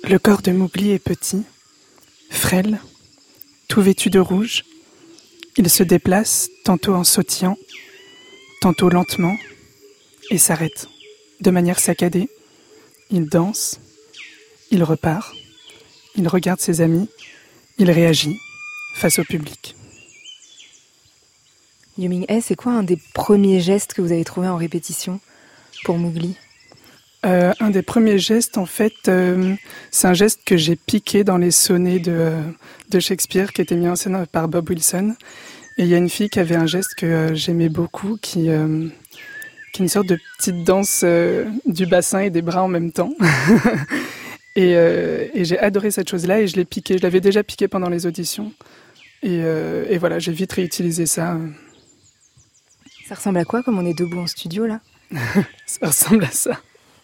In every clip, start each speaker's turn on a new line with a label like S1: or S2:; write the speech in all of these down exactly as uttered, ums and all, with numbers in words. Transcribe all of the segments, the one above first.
S1: Le corps de Mowgli est petit, frêle, tout vêtu de rouge. Il se déplace, tantôt en sautillant, tantôt lentement, et s'arrête, de manière saccadée. Il danse, il repart, il regarde ses amis, il réagit face au public.
S2: Yu-Ming-Hye, c'est quoi un des premiers gestes que vous avez trouvé en répétition pour Mowgli ?
S1: Euh, un des premiers gestes, en fait, euh, c'est un geste que j'ai piqué dans les sonnets de, euh, de Shakespeare, qui était mis en scène par Bob Wilson. Et il y a une fille qui avait un geste que euh, j'aimais beaucoup, qui, euh, qui est une sorte de petite danse euh, du bassin et des bras en même temps. et, euh, et j'ai adoré cette chose-là et je l'ai piqué. Je l'avais déjà piqué pendant les auditions. Et, euh, et voilà, j'ai vite réutilisé ça.
S2: Ça ressemble à quoi, comme on est debout en studio, là ?
S1: Ça ressemble à ça.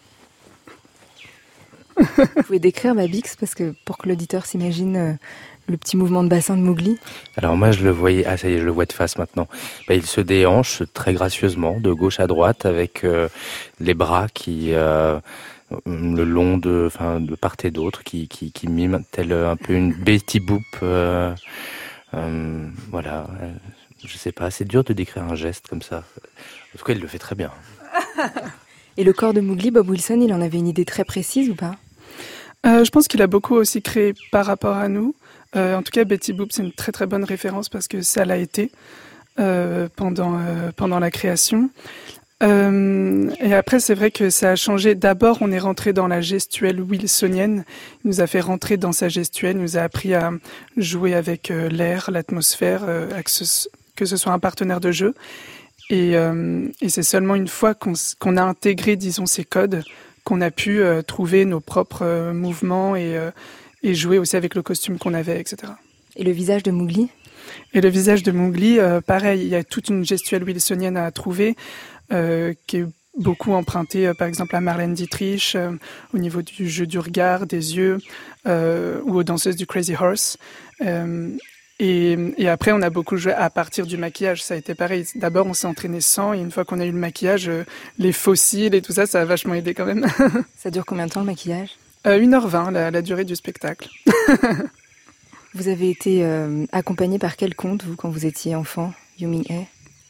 S2: Vous pouvez décrire, Babix, parce que pour que l'auditeur s'imagine euh, le petit mouvement de bassin de Mowgli.
S3: Alors moi je le voyais, ah ça y est, je le vois de face maintenant. Bah, il se déhanche très gracieusement de gauche à droite avec euh, les bras qui euh, le long de, enfin de part et d'autre, qui qui qui mime tel un peu une Betty Boop. Euh, euh, voilà, euh, je sais pas, c'est dur de décrire un geste comme ça. En tout cas, il le fait très bien.
S2: Et le corps de Mowgli, Bob Wilson, il en avait une idée très précise ou pas ?
S1: Euh, je pense qu'il a beaucoup aussi créé par rapport à nous. Euh, en tout cas, Betty Boop, c'est une très très bonne référence parce que ça l'a été euh, pendant, euh, pendant la création. Euh, et après, c'est vrai que ça a changé. D'abord, on est rentré dans la gestuelle wilsonienne. Il nous a fait rentrer dans sa gestuelle. Il nous a appris à jouer avec euh, l'air, l'atmosphère, euh, à que, ce, que ce soit un partenaire de jeu. Et, euh, et c'est seulement une fois qu'on, qu'on a intégré, disons, ces codes, qu'on a pu euh, trouver nos propres euh, mouvements et, euh, et jouer aussi avec le costume qu'on avait, et cetera.
S2: Et le visage de Mowgli ?
S1: Et le visage de Mowgli, euh, pareil, il y a toute une gestuelle wilsonienne à trouver, euh, qui est beaucoup empruntée, euh, par exemple, à Marlène Dietrich, euh, au niveau du jeu du regard, des yeux, euh, ou aux danseuses du Crazy Horse. Euh, Et, et après, on a beaucoup joué à partir du maquillage. Ça a été pareil. D'abord, on s'est entraîné sans, et une fois qu'on a eu le maquillage, euh, les fossiles et tout ça, ça a vachement aidé quand même.
S2: Ça dure combien de temps, le maquillage ?
S1: euh, une heure vingt, la, la durée du spectacle.
S2: Vous avez été euh, accompagné par quel conte, vous, quand vous étiez enfant, Yu-Ming-Hye ?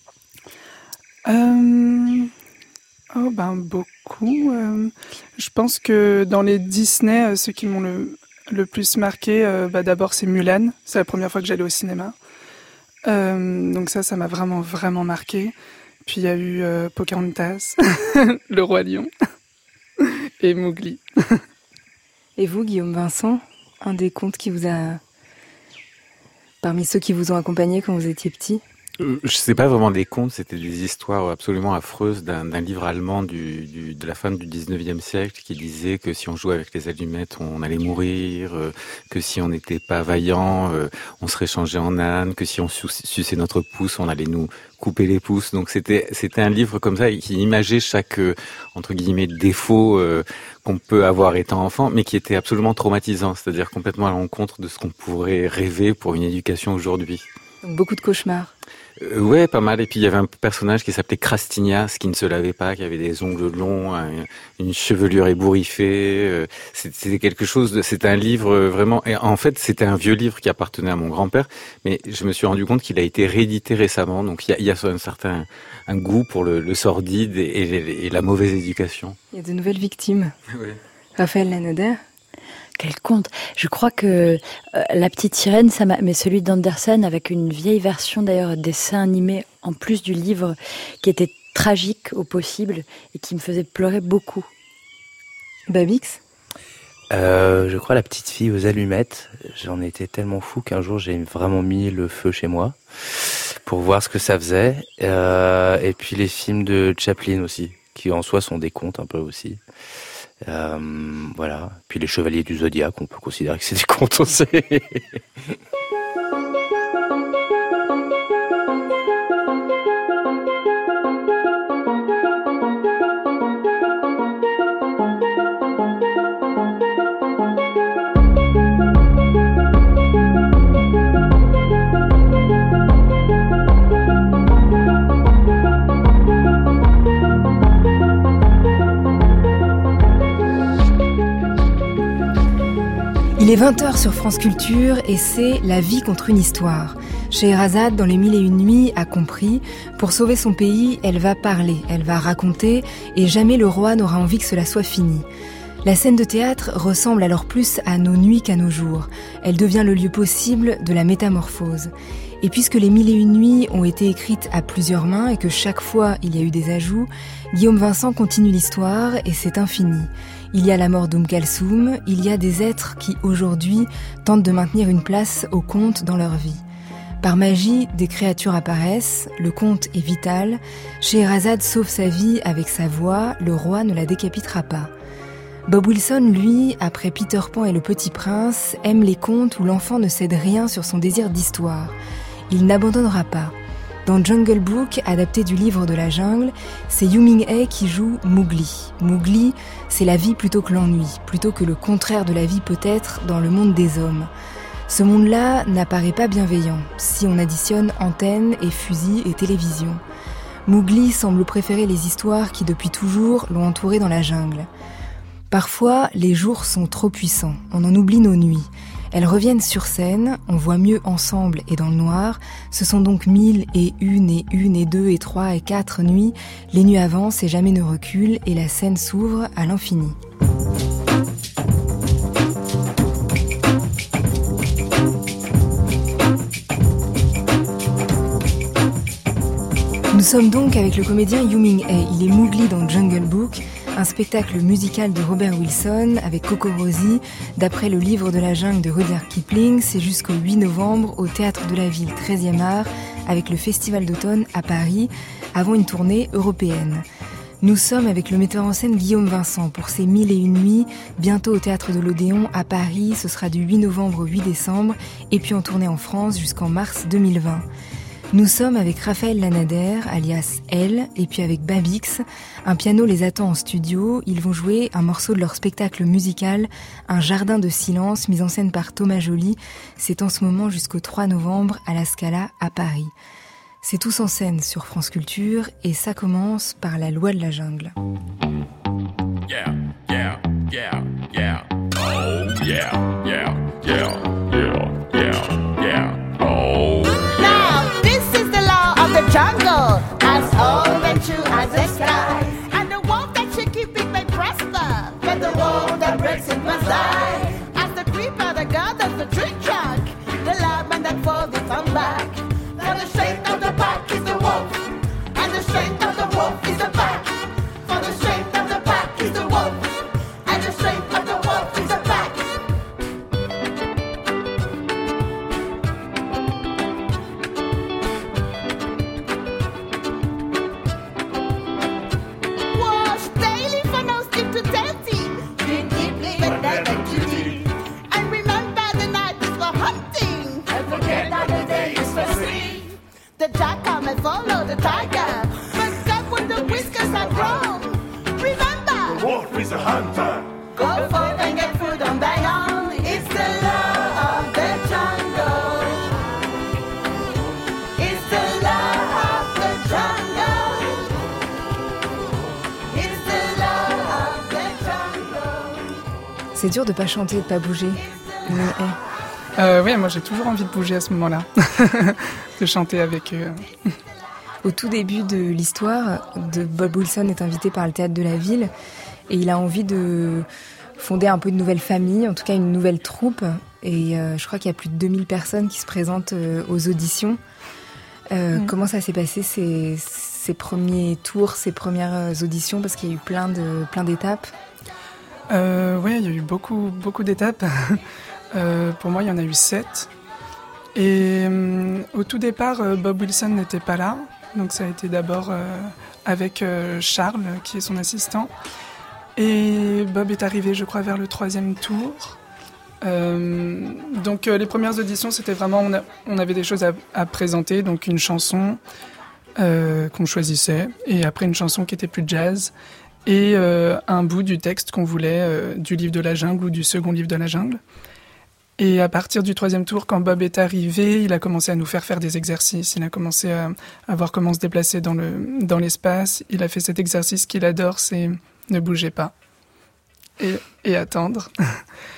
S1: euh... Oh, ben, beaucoup. Euh... Je pense que dans les Disney, euh, ceux qui m'ont le... Le plus marqué, euh, bah d'abord c'est Mulan, c'est la première fois que j'allais au cinéma. Euh, donc ça, ça m'a vraiment, vraiment marqué. Puis il y a eu euh, Pocahontas, Le Roi Lion et Mowgli.
S2: Et vous, Guillaume Vincent, un des contes qui vous a... Parmi ceux qui vous ont accompagné quand vous étiez petit ?
S4: Euh, je sais pas vraiment des contes, c'était des histoires absolument affreuses d'un, d'un livre allemand du, du, de la fin du dix-neuvième siècle qui disait que si on jouait avec les allumettes, on allait mourir, euh, que si on n'était pas vaillant, euh, on serait changé en âne, que si on suçait notre pouce, on allait nous couper les pouces. Donc c'était c'était un livre comme ça qui imageait chaque euh, entre guillemets défaut euh, qu'on peut avoir étant enfant, mais qui était absolument traumatisant, c'est-à-dire complètement à l'encontre de ce qu'on pourrait rêver pour une éducation aujourd'hui.
S2: Donc beaucoup de cauchemars.
S4: Euh, ouais, pas mal. Et puis il y avait un personnage qui s'appelait Krastignas, qui ne se lavait pas, qui avait des ongles longs, un, une chevelure ébouriffée. Euh, c'était quelque chose. De, c'était un livre vraiment. Et en fait, c'était un vieux livre qui appartenait à mon grand-père, mais je me suis rendu compte qu'il a été réédité récemment. Donc il y a, il y a un certain un goût pour le, le sordide et, et, et la mauvaise éducation.
S2: Il y a de nouvelles victimes.
S4: Oui.
S2: Raphaël Lanader.
S5: Quel conte. Je crois que euh, La Petite Sirène, ça m'a... mais celui d'Andersen, avec une vieille version d'ailleurs dessin animé en plus du livre, qui était tragique au possible et qui me faisait pleurer beaucoup.
S2: Babix ?
S3: Euh, je crois La Petite Fille aux allumettes. J'en étais tellement fou qu'un jour j'ai vraiment mis le feu chez moi pour voir ce que ça faisait. Euh, et puis les films de Chaplin aussi, qui en soi sont des contes un peu aussi. Euh, voilà. Puis les Chevaliers du Zodiaque, on peut considérer que c'est des contes aussi.
S2: Il est vingt heures sur France Culture et c'est La vie contre une histoire. Scheherazade, dans les mille et une nuits, a compris, pour sauver son pays, elle va parler, elle va raconter, et jamais le roi n'aura envie que cela soit fini. La scène de théâtre ressemble alors plus à nos nuits qu'à nos jours. Elle devient le lieu possible de la métamorphose. Et puisque les mille et une nuits ont été écrites à plusieurs mains et que chaque fois il y a eu des ajouts, Guillaume Vincent continue l'histoire et c'est infini. Il y a la mort d'Oum Kalsoum, il y a des êtres qui aujourd'hui tentent de maintenir une place au conte dans leur vie. Par magie, des créatures apparaissent, le conte est vital, Scheherazade sauve sa vie avec sa voix, le roi ne la décapitera pas. Bob Wilson, lui, après Peter Pan et le Petit Prince, aime les contes où l'enfant ne cède rien sur son désir d'histoire. Il n'abandonnera pas. Dans Jungle Book, adapté du livre de la jungle, c'est Yu Ming-hae qui joue Mowgli. Mowgli, c'est la vie plutôt que l'ennui, plutôt que le contraire de la vie peut-être dans le monde des hommes. Ce monde-là n'apparaît pas bienveillant, si on additionne antennes et fusils et télévision. Mowgli semble préférer les histoires qui depuis toujours l'ont entouré dans la jungle. Parfois, les jours sont trop puissants, on en oublie nos nuits. Elles reviennent sur scène, on voit mieux ensemble et dans le noir. Ce sont donc mille et une et une et deux et trois et quatre nuits. Les nuits avancent et jamais ne reculent et la scène s'ouvre à l'infini. Nous sommes donc avec le comédien Yu Ming-hae. Il est Mowgli dans Jungle Book, un spectacle musical de Robert Wilson avec Coco Rosie, d'après le livre de la jungle de Rudyard Kipling. C'est jusqu'au huit novembre au Théâtre de la Ville treizième art avec le Festival d'automne à Paris, avant une tournée européenne. Nous sommes avec le metteur en scène Guillaume Vincent pour ses mille et une nuits, bientôt au Théâtre de l'Odéon à Paris. Ce sera du huit novembre au huit décembre et puis en tournée en France jusqu'en mars deux mille vingt. Nous sommes avec Raphaël Lanader, alias Elle, et puis avec Babix. Un piano les attend en studio. Ils vont jouer un morceau de leur spectacle musical, Un jardin de silence, mis en scène par Thomas Joly. C'est en ce moment jusqu'au trois novembre à la Scala à Paris. C'est tous en scène sur France Culture et ça commence par La loi de la jungle.
S6: Yeah, yeah, yeah, yeah. Oh, yeah, yeah, yeah, yeah, yeah, yeah. Oh.
S7: The jungle, as old and true as the sky, and the wolf that should keep it may prosper, but the wolf that breaks it must die. As the creeper that gathers the tree trunk, the lineman that falls it on back. For the strength of the pack is the wolf, and the strength of the wolf is the pack. For the strength of the pack is the wolf, and the strength of the wolf is the pack. The jackal may follow the tiger, but stop when the whiskers are grown. Remember,
S6: The wolf is a hunter.
S7: Go forth and get food and bang on. It's the law of the jungle. It's the law of the jungle. It's the law of the jungle.
S2: C'est dur de pas chanter, de pas bouger. Mais, hey.
S1: Euh, oui, moi j'ai toujours envie de bouger à ce moment-là, de chanter avec eux.
S2: Au tout début de l'histoire, de Bob Wilson est invité par le Théâtre de la Ville et il a envie de fonder un peu une nouvelle famille, en tout cas une nouvelle troupe. Et euh, je crois qu'il y a plus de deux mille personnes qui se présentent euh, aux auditions. Euh, mmh. Comment ça s'est passé ces, ces premiers tours, ces premières auditions, parce qu'il y a eu plein, de, plein d'étapes?
S1: euh, Oui, il y a eu beaucoup, beaucoup d'étapes. Euh, pour moi, il y en a eu sept. Et euh, au tout départ, euh, Bob Wilson n'était pas là. Donc ça a été d'abord euh, avec euh, Charles, qui est son assistant. Et Bob est arrivé, je crois, vers le troisième tour. Euh, donc euh, les premières auditions, c'était vraiment... On, a, on avait des choses à, à présenter. Donc une chanson euh, qu'on choisissait. Et après une chanson qui était plus jazz. Et euh, un bout du texte qu'on voulait, euh, du livre de la jungle ou du second livre de la jungle. Et à partir du troisième tour, quand Bob est arrivé, il a commencé à nous faire faire des exercices. Il a commencé à, à voir comment se déplacer dans, le, dans l'espace. Il a fait cet exercice qu'il adore, c'est ne bougez pas et, et attendre.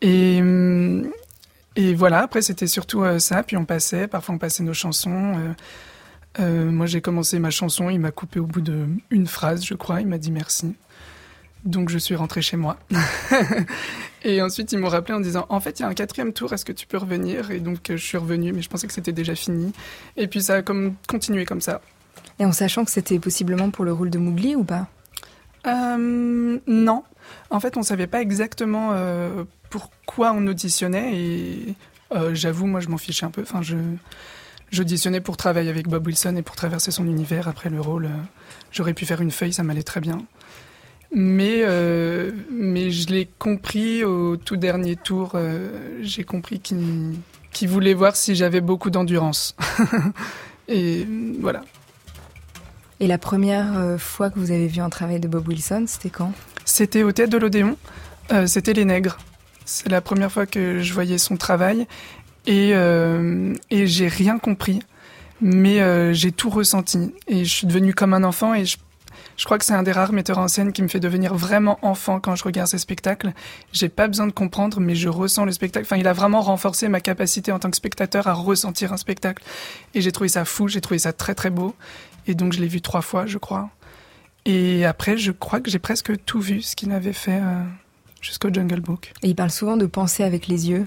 S1: Et, et voilà, après c'était surtout euh, ça, puis on passait, parfois on passait nos chansons. Euh, euh, moi j'ai commencé ma chanson, il m'a coupé au bout d'une phrase, je crois, il m'a dit merci. Donc je suis rentrée chez moi. Et ensuite ils m'ont rappelé en disant, en fait il y a un quatrième tour, est-ce que tu peux revenir? Et donc je suis revenue, mais je pensais que c'était déjà fini. Et puis ça a comme continué comme ça.
S2: Et en sachant que c'était possiblement pour le rôle de Mowgli ou pas?
S1: Euh, non. En fait, on ne savait pas exactement euh, pourquoi on auditionnait. Et euh, j'avoue, moi, je m'en fichais un peu. Enfin, je, j'auditionnais pour travailler avec Bob Wilson et pour traverser son univers. Après le rôle, euh, j'aurais pu faire une feuille, ça m'allait très bien. Mais, euh, mais je l'ai compris au tout dernier tour. Euh, j'ai compris qu'il, qu'il voulait voir si j'avais beaucoup d'endurance. Et voilà.
S2: Et la première fois que vous avez vu un travail de Bob Wilson, c'était quand?
S1: C'était au Théâtre de l'Odéon, euh, c'était Les Nègres. C'est la première fois que je voyais son travail et, euh, et j'ai rien compris, mais euh, j'ai tout ressenti. Et je suis devenue comme un enfant et je, je crois que c'est un des rares metteurs en scène qui me fait devenir vraiment enfant quand je regarde ses spectacles. J'ai pas besoin de comprendre, mais je ressens le spectacle. Enfin, il a vraiment renforcé ma capacité en tant que spectateur à ressentir un spectacle. Et j'ai trouvé ça fou, j'ai trouvé ça très très beau. Et donc je l'ai vu trois fois, je crois. Et après, je crois que j'ai presque tout vu, ce qu'il avait fait euh, jusqu'au Jungle Book.
S2: Et il parle souvent de penser avec les yeux.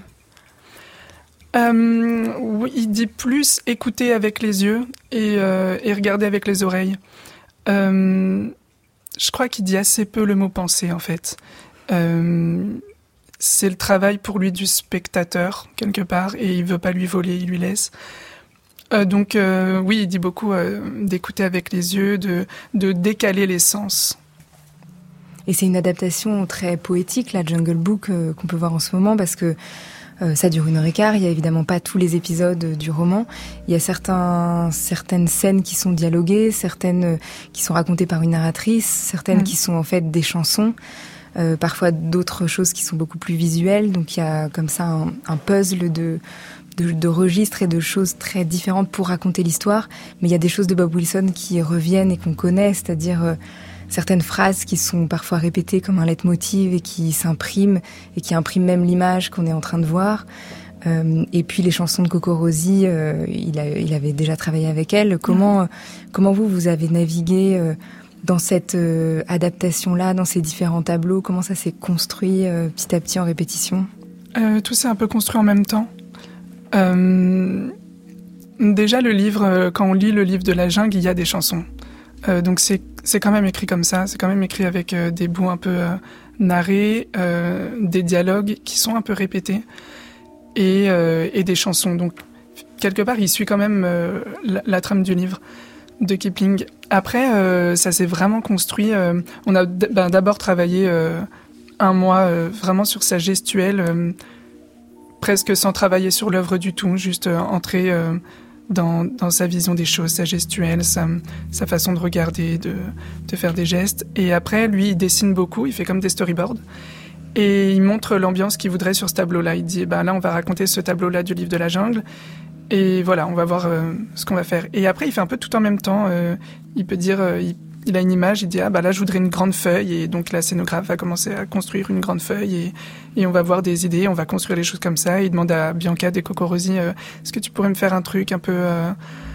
S1: Euh, oui, il dit plus écouter avec les yeux et, euh, et regarder avec les oreilles. Euh, je crois qu'il dit assez peu le mot penser, en fait. Euh, c'est le travail pour lui du spectateur, quelque part, et il veut pas lui voler, il lui laisse. Euh, donc euh, oui, il dit beaucoup euh, d'écouter avec les yeux, de, de décaler les sens.
S2: Et c'est une adaptation très poétique, la Jungle Book, euh, qu'on peut voir en ce moment, parce que euh, ça dure une heure et quart, il n'y a évidemment pas tous les épisodes du roman. Il y a certains, certaines scènes qui sont dialoguées, certaines qui sont racontées par une narratrice, certaines mmh. qui sont en fait des chansons, euh, parfois d'autres choses qui sont beaucoup plus visuelles. Donc il y a comme ça un, un puzzle de... De, de registres et de choses très différentes pour raconter l'histoire, mais il y a des choses de Bob Wilson qui reviennent et qu'on connaît, c'est-à-dire euh, certaines phrases qui sont parfois répétées comme un leitmotiv et qui s'impriment et qui impriment même l'image qu'on est en train de voir. Euh, et puis les chansons de Coco Rosie, euh, il, a, il avait déjà travaillé avec elle. Comment, mmh. comment vous, vous avez navigué euh, dans cette euh, adaptation-là, dans ces différents tableaux? Comment ça s'est construit euh, petit à petit en répétition?
S1: euh, Tout s'est un peu construit en même temps. Euh, déjà le livre, quand on lit le livre de la jungle, il y a des chansons. Euh, donc c'est, c'est quand même écrit comme ça, c'est quand même écrit avec euh, des bouts un peu euh, narrés, euh, des dialogues qui sont un peu répétés et, euh, et des chansons. Donc quelque part, il suit quand même euh, la, la trame du livre de Kipling. Après, euh, ça s'est vraiment construit. Euh, on a d- ben, d'abord travaillé euh, un mois euh, vraiment sur sa gestuelle, euh, presque sans travailler sur l'œuvre du tout, juste euh, entrer euh, dans, dans sa vision des choses, sa gestuelle, sa, sa façon de regarder, de, de faire des gestes. Et après, lui, il dessine beaucoup, il fait comme des storyboards. Et il montre l'ambiance qu'il voudrait sur ce tableau-là. Il dit, bah, là, on va raconter ce tableau-là du livre de la jungle. Et voilà, on va voir euh, ce qu'on va faire. Et après, il fait un peu tout en même temps. Euh, il peut dire... Euh, il, Il a une image, il dit ah bah là je voudrais une grande feuille et donc la scénographe va commencer à construire une grande feuille et, et on va voir des idées, on va construire les choses comme ça. Il demande à Bianca des Coco Rosie euh, est-ce que tu pourrais me faire un truc un peu euh,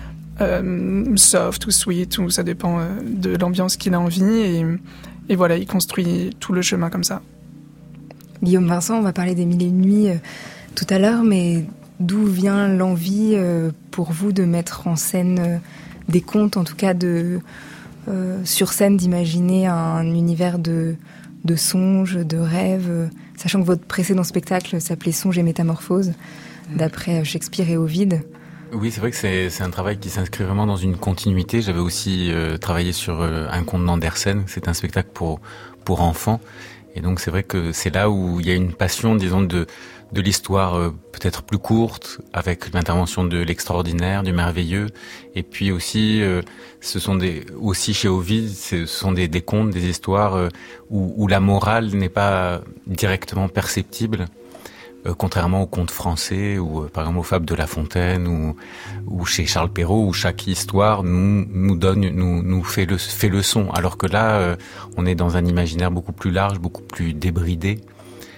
S1: euh, soft ou sweet ou ça dépend euh, de l'ambiance qu'il a envie et, et voilà il construit tout le chemin comme ça.
S2: Guillaume Vincent, on va parler des Mille et une nuits euh, tout à l'heure, mais d'où vient l'envie euh, pour vous de mettre en scène euh, des contes, en tout cas de Euh, sur scène, d'imaginer un univers de, de songes, de rêves, euh, sachant que votre précédent spectacle s'appelait Songes et Métamorphoses, mmh. d'après Shakespeare et Ovide.
S4: Oui, c'est vrai que c'est, c'est un travail qui s'inscrit vraiment dans une continuité. J'avais aussi euh, travaillé sur euh, un conte d'Andersen, c'est un spectacle pour, pour enfants. Et donc c'est vrai que c'est là où il y a une passion, disons, de, de l'histoire euh, peut-être plus courte, avec l'intervention de l'extraordinaire, du merveilleux. Et puis aussi, euh, ce sont des, aussi chez Ovide, ce sont des, des contes, des histoires euh, où, où la morale n'est pas directement perceptible, euh, contrairement aux contes français ou euh, par exemple aux fables de La Fontaine ou, ou chez Charles Perrault, où chaque histoire nous, nous donne, nous, nous fait le, fait le son. Alors que là, euh, on est dans un imaginaire beaucoup plus large, beaucoup plus débridé.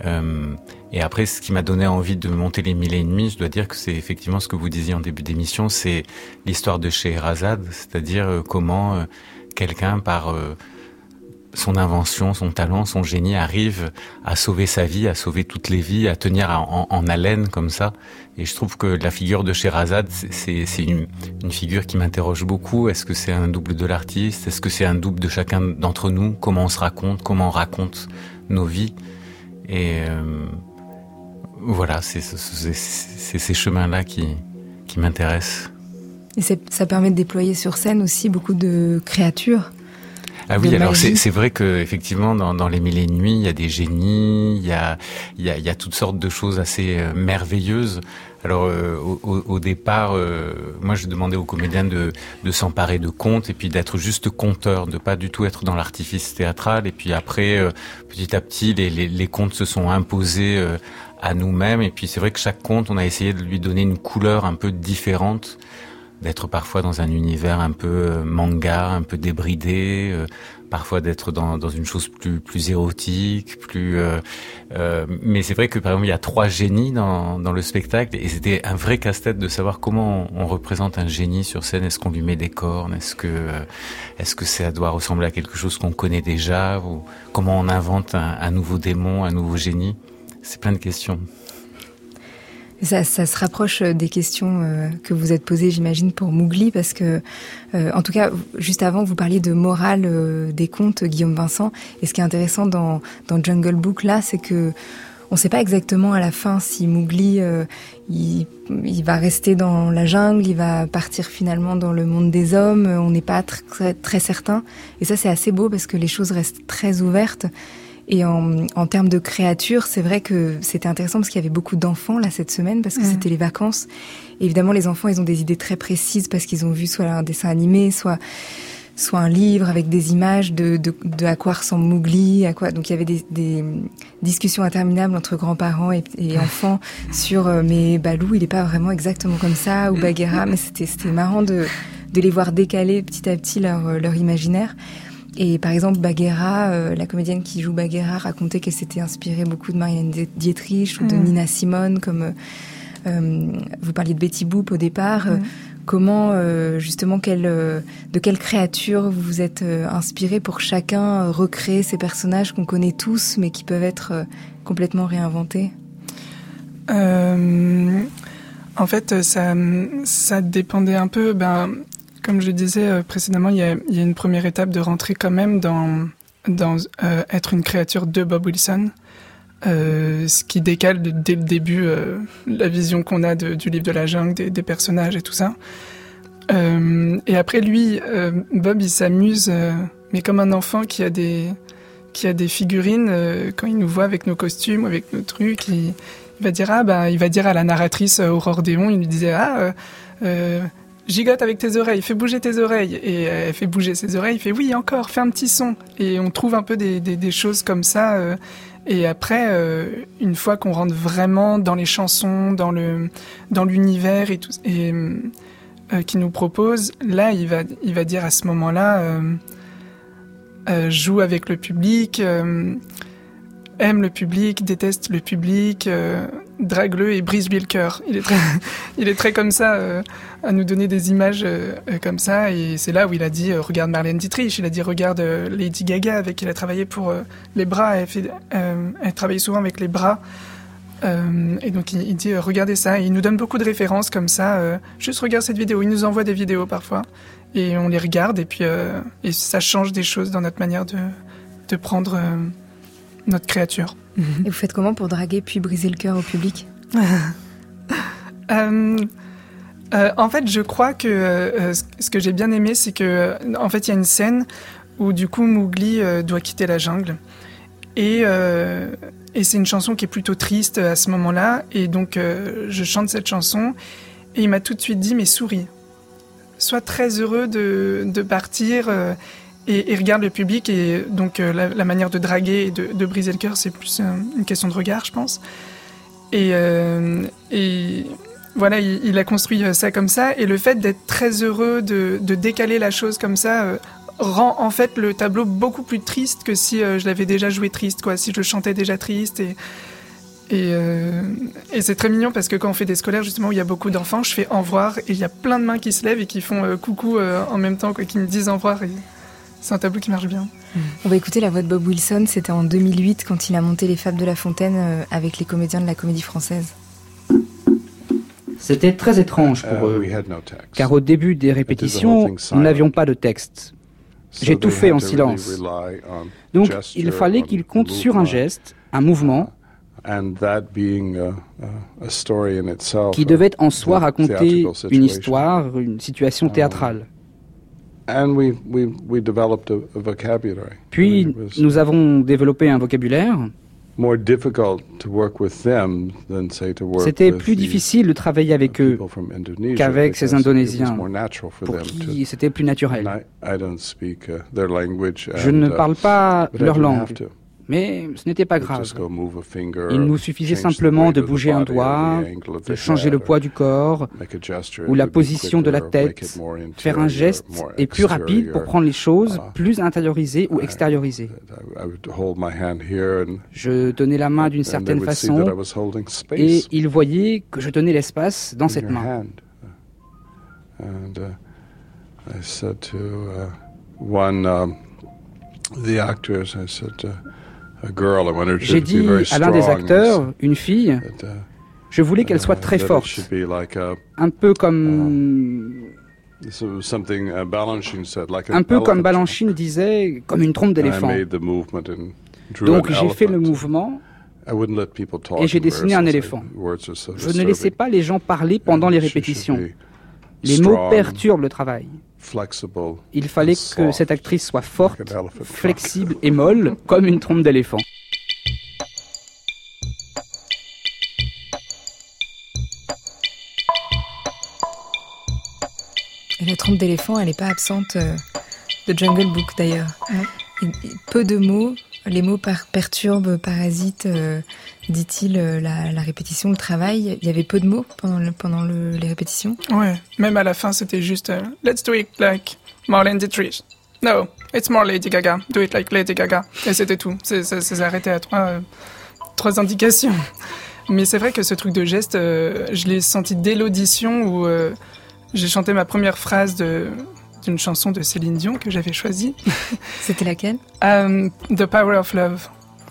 S4: Euh, et après, ce qui m'a donné envie de monter les mille et une nuits, je dois dire que c'est effectivement ce que vous disiez en début d'émission, c'est l'histoire de Scheherazade, c'est-à-dire euh, comment euh, quelqu'un par euh, son invention, son talent, son génie arrive à sauver sa vie, à sauver toutes les vies, à tenir en, en, en haleine comme ça. Et je trouve que la figure de Scheherazade, c'est, c'est une, une figure qui m'interroge beaucoup. Est-ce que c'est un double de l'artiste ? Est-ce que c'est un double de chacun d'entre nous ? Comment on se raconte ? Comment on raconte nos vies ? Et euh, voilà, c'est, c'est, c'est, c'est ces chemins-là qui, qui m'intéressent.
S2: Et c'est, ça permet de déployer sur scène aussi beaucoup de créatures.
S4: Ah oui, alors c'est, c'est vrai que effectivement dans, dans les mille et une nuits, il y a des génies, il y a, il y a, il y a toutes sortes de choses assez euh, merveilleuses. Alors euh, au, au départ, euh, moi je demandais aux comédiens de, de s'emparer de contes et puis d'être juste conteurs, de pas du tout être dans l'artifice théâtral. Et puis après, euh, petit à petit, les, les, les contes se sont imposés euh, à nous-mêmes. Et puis c'est vrai que chaque conte, on a essayé de lui donner une couleur un peu différente, d'être parfois dans un univers un peu manga, un peu débridé, euh, parfois d'être dans, dans une chose plus, plus érotique, plus. Euh, euh, mais c'est vrai que par exemple il y a trois génies dans, dans le spectacle et c'était un vrai casse-tête de savoir comment on, on représente un génie sur scène. Est-ce qu'on lui met des cornes ? Est-ce que euh, est-ce que ça doit ressembler à quelque chose qu'on connaît déjà ? Ou comment on invente un, un nouveau démon, un nouveau génie ? C'est plein de questions.
S2: Ça, ça se rapproche des questions euh, que vous êtes posées, j'imagine, pour Mowgli, parce que, euh, en tout cas, juste avant, vous parliez de morale euh, des contes, Guillaume Vincent. Et ce qui est intéressant dans, dans Jungle Book, là, c'est que on ne sait pas exactement à la fin si Mowgli, euh, il, il va rester dans la jungle, il va partir finalement dans le monde des hommes. On n'est pas très, très certain. Et ça, c'est assez beau parce que les choses restent très ouvertes. Et en, en termes de créatures, c'est vrai que c'était intéressant parce qu'il y avait beaucoup d'enfants là cette semaine parce que mmh. c'était les vacances. Et évidemment, les enfants, ils ont des idées très précises parce qu'ils ont vu soit un dessin animé, soit soit un livre avec des images de de, de à quoi ressemble Mowgli, à quoi. Donc il y avait des, des discussions interminables entre grands-parents et, et enfants sur euh, mais Balou, il est pas vraiment exactement comme ça ou Bagheera. Mais c'était c'était marrant de de les voir décaler petit à petit leur leur imaginaire. Et par exemple, Bagheera, euh, la comédienne qui joue Bagheera, racontait qu'elle s'était inspirée beaucoup de Marianne Dietrich ou de mmh. Nina Simone, comme euh, vous parliez de Betty Boop au départ. Mmh. Comment, euh, justement, quelle, euh, de quelle créature vous vous êtes euh, inspiré pour chacun euh, recréer ces personnages qu'on connaît tous, mais qui peuvent être euh, complètement réinventés ?
S1: euh, En fait, ça, ça dépendait un peu... Ben, Comme je disais précédemment, il y a, il y a une première étape de rentrer quand même dans, dans euh, être une créature de Bob Wilson, euh, ce qui décale de, dès le début euh, la vision qu'on a de, du livre de la jungle, des, des personnages et tout ça. Euh, et après, lui, euh, Bob, il s'amuse, euh, mais comme un enfant qui a des, qui a des figurines, euh, quand il nous voit avec nos costumes, avec nos trucs, il, il va dire ah ben, il va dire à la narratrice euh, Aurore Déon, il lui disait ah euh, euh, gigote avec tes oreilles, fais bouger tes oreilles. Et elle fait bouger ses oreilles, il fait oui, encore, fais un petit son. Et on trouve un peu des, des, des choses comme ça. Euh, et après, euh, une fois qu'on rentre vraiment dans les chansons, dans, le, dans l'univers et tout, et, euh, qu'il nous propose, là, il va, il va dire à ce moment-là, euh, euh, joue avec le public, euh, aime le public, déteste le public, euh, drague-le et brise-lui le cœur. Il est très, il est très comme ça, euh, à nous donner des images euh, comme ça. Et c'est là où il a dit, euh, regarde Marlène Dietrich, il a dit, regarde euh, Lady Gaga, avec qui il a travaillé pour euh, les bras. Elle, fait, euh, elle travaille souvent avec les bras. Euh, et donc il, il dit, euh, regardez ça. Et il nous donne beaucoup de références comme ça. Euh, juste regarde cette vidéo. Il nous envoie des vidéos parfois. Et on les regarde. Et puis euh, et ça change des choses dans notre manière de, de prendre... Euh, notre créature.
S2: Et vous faites comment pour draguer puis briser le cœur au public ?
S1: euh, euh, En fait, je crois que euh, ce que j'ai bien aimé, c'est que en fait, il y a une scène où du coup Mowgli euh, doit quitter la jungle et euh, et c'est une chanson qui est plutôt triste à ce moment-là et donc euh, je chante cette chanson et il m'a tout de suite dit mais souris, sois très heureux de de partir. Euh, Et, et regarde le public, et donc euh, la, la manière de draguer et de, de briser le cœur, c'est plus euh, une question de regard, je pense. Et, euh, et voilà, il, il a construit ça comme ça, et le fait d'être très heureux, de, de décaler la chose comme ça, euh, rend en fait le tableau beaucoup plus triste que si euh, je l'avais déjà joué triste, quoi, si je chantais déjà triste. Et, et, euh, et c'est très mignon parce que quand on fait des scolaires, justement, où il y a beaucoup d'enfants, je fais au revoir et il y a plein de mains qui se lèvent et qui font euh, coucou euh, en même temps, quoi, qui me disent au revoir. Et c'est un tableau qui marche bien.
S2: On va écouter la voix de Bob Wilson, c'était en deux mille huit quand il a monté Les Fables de La Fontaine euh, avec les comédiens de la Comédie Française.
S8: C'était très étrange pour eux, car au début des répétitions, nous n'avions pas de texte. J'ai tout fait en silence. Donc, il fallait qu'ils comptent sur un geste, un mouvement, qui devait en soi raconter une histoire, une situation théâtrale. Puis, nous avons développé un vocabulaire. C'était plus difficile de travailler avec eux qu'avec ces Indonésiens, pour qui c'était plus naturel. Je ne parle pas leur langue, mais ce n'était pas grave. Il nous suffisait simplement de bouger un doigt, de changer le poids du corps ou la position de la tête, faire un geste et plus rapide pour prendre les choses plus intériorisées ou extériorisées. Je tenais la main d'une certaine façon et ils voyaient que je tenais l'espace dans cette main. J'ai dit à l'un des acteurs, une fille, je voulais qu'elle soit très forte, un peu comme... Un peu comme Balanchine disait, comme une trompe d'éléphant. Donc j'ai fait le mouvement et j'ai dessiné un éléphant. Je ne laissais pas les gens parler pendant les répétitions. Les mots perturbent le travail. Il fallait que cette actrice soit forte, flexible et molle, comme une trompe d'éléphant.
S2: Et la trompe d'éléphant, elle n'est pas absente euh, de Jungle Book d'ailleurs. Ouais. Peu de mots, les mots par- perturbent, parasitent, euh, dit-il, euh, la, la répétition, le travail. Il y avait peu de mots pendant, le, pendant le, les répétitions.
S1: Ouais, même à la fin, c'était juste euh, let's do it like Marlene Dietrich. No, it's more Lady Gaga. Do it like Lady Gaga. Et c'était tout. C'est, c'est, c'est arrêté à trois, euh, trois indications. Mais c'est vrai que ce truc de geste, euh, je l'ai senti dès l'audition où euh, j'ai chanté ma première phrase de, d'une chanson de Céline Dion que j'avais choisie.
S2: C'était laquelle?
S1: um, The Power of Love.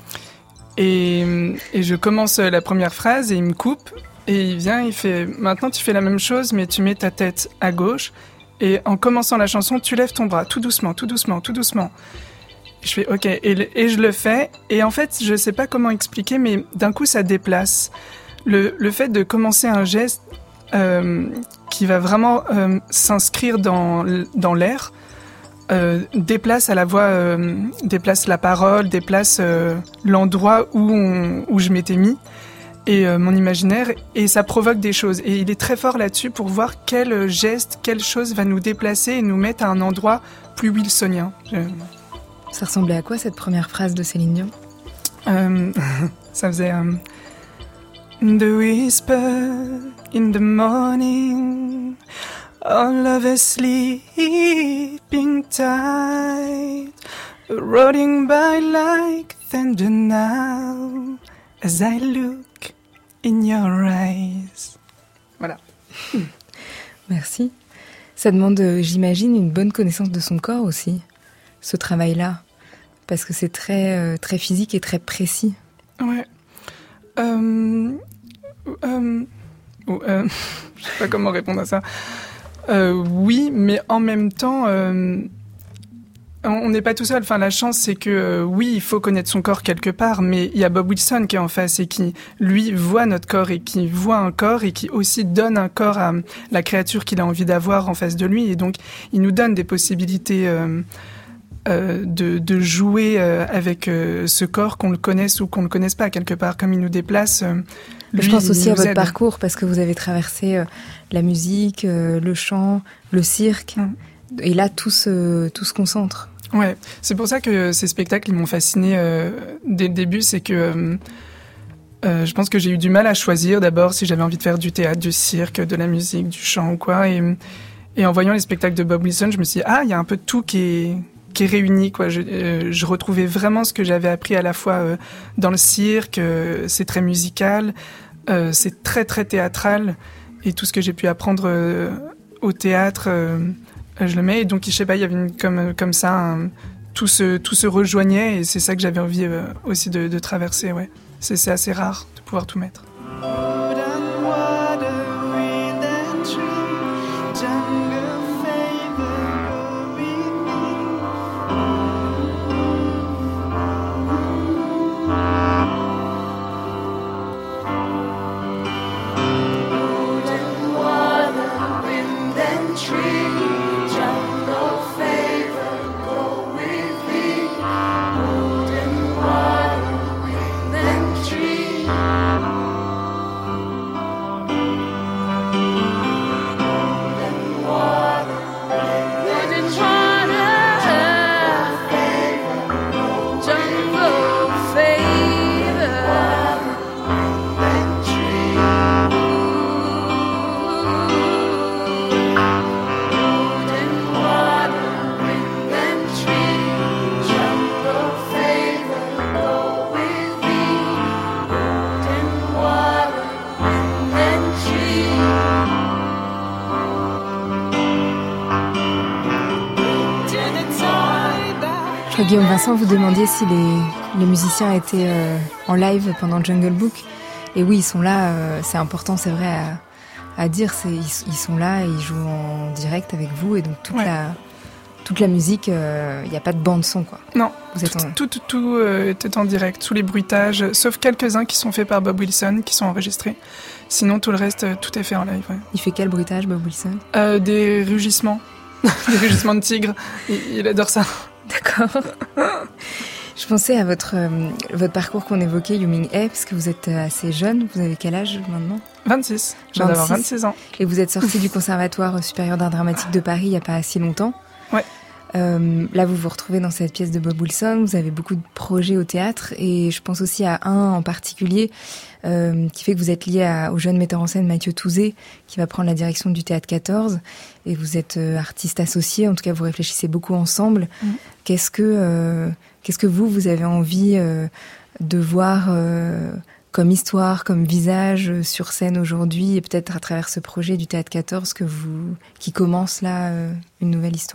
S1: Et, et je commence la première phrase et il me coupe et il vient, il fait « Maintenant tu fais la même chose mais tu mets ta tête à gauche et en commençant la chanson tu lèves ton bras tout doucement, tout doucement, tout doucement. » Je fais « Ok » et, et je le fais et en fait je sais pas comment expliquer mais d'un coup ça déplace. Le, le fait de commencer un geste euh, qui va vraiment euh, s'inscrire dans, dans l'air, Euh, déplace à la voix, euh, déplace la parole, déplace euh, l'endroit où, on, où je m'étais mis et euh, mon imaginaire et ça provoque des choses. Et il est très fort là-dessus pour voir quel geste, quelle chose va nous déplacer et nous mettre à un endroit plus wilsonien. Je...
S2: Ça ressemblait à quoi cette première phrase de Céline Dion?
S1: euh, Ça faisait euh, The whisper in the morning. All of us sleeping tight, rolling by like thunder now, as I look in your eyes. Voilà.
S2: Merci. Ça demande, j'imagine, une bonne connaissance de son corps aussi, ce travail-là, parce que c'est très, euh, très physique et très précis.
S1: Ouais. Euh, euh, euh, je sais pas comment répondre à ça. Euh, oui, mais en même temps, euh, on n'est pas tout seul. Enfin, la chance, c'est que euh, oui, il faut connaître son corps quelque part, mais il y a Bob Wilson qui est en face et qui, lui, voit notre corps et qui voit un corps et qui aussi donne un corps à la créature qu'il a envie d'avoir en face de lui. Et donc, il nous donne des possibilités euh, euh, de, de jouer euh, avec euh, ce corps, qu'on le connaisse ou qu'on le connaisse pas quelque part, comme il nous déplace. Euh, Lui,
S2: je pense aussi à votre
S1: aide.
S2: parcours, parce que vous avez traversé euh, la musique, euh, le chant, le cirque, mmh. et là tout se, tout se concentre.
S1: Ouais, c'est pour ça que ces spectacles ils m'ont fasciné euh, dès le début, c'est que euh, euh, je pense que j'ai eu du mal à choisir d'abord si j'avais envie de faire du théâtre, du cirque, de la musique, du chant ou quoi, et, et en voyant les spectacles de Bob Wilson, je me suis dit, ah, il y a un peu de tout qui est, qui est réunie, quoi. Je, euh, je retrouvais vraiment ce que j'avais appris à la fois euh, dans le cirque, euh, c'est très musical, euh, c'est très très théâtral, et tout ce que j'ai pu apprendre euh, au théâtre, euh, je le mets. Et donc, je sais pas, il y avait une, comme comme ça, un, tout se tout se rejoignait, et c'est ça que j'avais envie euh, aussi de, de traverser. Ouais, c'est c'est assez rare de pouvoir tout mettre.
S2: Guillaume Vincent, vous demandiez si les, les musiciens étaient euh, en live pendant Jungle Book. Et oui, ils sont là, euh, c'est important, c'est vrai à, à dire, c'est, ils, ils sont là et ils jouent en direct avec vous. Et donc toute, ouais. la, toute la musique, il euh, n'y a pas de bande-son, quoi.
S1: Non, vous êtes tout, en... tout, tout, tout euh, était en direct, tous les bruitages, sauf quelques-uns qui sont faits par Bob Wilson, qui sont enregistrés. Sinon, tout le reste, euh, tout est fait en live. Ouais.
S2: Il fait quel bruitage, Bob Wilson ?
S1: euh, Des rugissements, des rugissements de tigre, il, il adore ça.
S2: D'accord. Je pensais à votre, euh, votre parcours qu'on évoquait, Yu Ming-ae, parce que vous êtes assez jeune. Vous avez quel âge maintenant ?
S1: vingt-six. Je viens d'avoir vingt-six ans.
S2: Et vous êtes sorti du Conservatoire supérieur d'art dramatique de Paris il n'y a pas si longtemps.
S1: Ouais.
S2: Euh, là, vous vous retrouvez dans cette pièce de Bob Wilson. Vous avez beaucoup de projets au théâtre. Et je pense aussi à un en particulier euh, qui fait que vous êtes lié à, au jeune metteur en scène Mathieu Touzé, qui va prendre la direction du Théâtre quatorze. Et vous êtes euh, artiste associé. En tout cas, vous réfléchissez beaucoup ensemble. Mmh. Qu'est-ce que, euh, qu'est-ce que vous, vous avez envie euh, de voir euh, comme histoire, comme visage sur scène aujourd'hui, et peut-être à travers ce projet du Théâtre quatorze que vous, qui commence là euh, une nouvelle histoire ?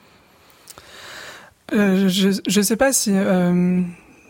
S1: Euh, je je sais pas si euh,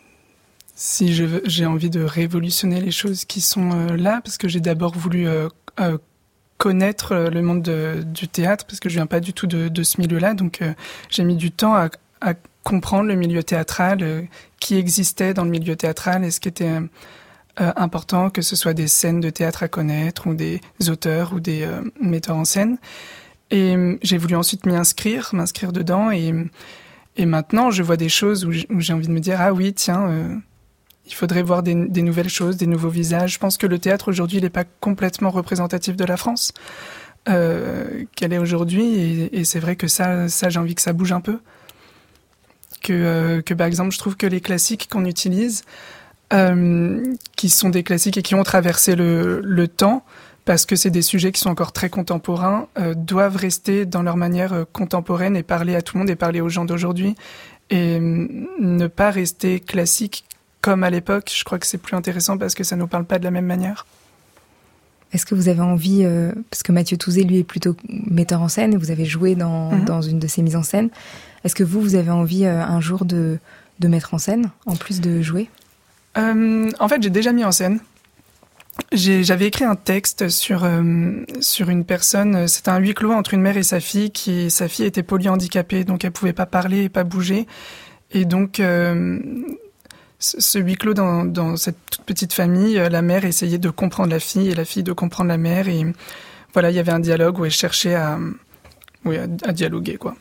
S1: si je, j'ai envie de révolutionner les choses qui sont euh, là, parce que j'ai d'abord voulu euh, euh, connaître le monde de, du théâtre, parce que je viens pas du tout de, de ce milieu-là, donc euh, j'ai mis du temps à, à comprendre le milieu théâtral, euh, qui existait dans le milieu théâtral et ce qui était euh, important, que ce soit des scènes de théâtre à connaître ou des auteurs ou des euh, metteurs en scène. Et euh, j'ai voulu ensuite m'y inscrire, m'inscrire dedans et Et maintenant, je vois des choses où j'ai envie de me dire « Ah oui, tiens, euh, il faudrait voir des, des nouvelles choses, des nouveaux visages. » Je pense que le théâtre, aujourd'hui, il n'est pas complètement représentatif de la France euh, qu'elle est aujourd'hui. Et, et c'est vrai que ça, ça, j'ai envie que ça bouge un peu. Que, euh, que par exemple, je trouve que les classiques qu'on utilise, euh, qui sont des classiques et qui ont traversé le, le temps, parce que c'est des sujets qui sont encore très contemporains, euh, doivent rester dans leur manière euh, contemporaine et parler à tout le monde et parler aux gens d'aujourd'hui. Et euh, ne pas rester classique comme à l'époque, je crois que c'est plus intéressant parce que ça ne nous parle pas de la même manière.
S2: Est-ce que vous avez envie, euh, parce que Mathieu Touzé, lui, est plutôt metteur en scène, et vous avez joué dans, mm-hmm. dans une de ses mises en scène. Est-ce que vous, vous avez envie euh, un jour de, de mettre en scène, en plus de jouer ?
S1: euh, En fait, j'ai déjà mis en scène. J'ai, j'avais écrit un texte sur euh, sur une personne. C'était un huis clos entre une mère et sa fille. Qui sa fille était polyhandicapée, donc elle pouvait pas parler et pas bouger. Et donc euh, ce, ce huis clos dans dans cette toute petite famille, la mère essayait de comprendre la fille et la fille de comprendre la mère. Et voilà, il y avait un dialogue où elle cherchait à oui à, à dialoguer quoi.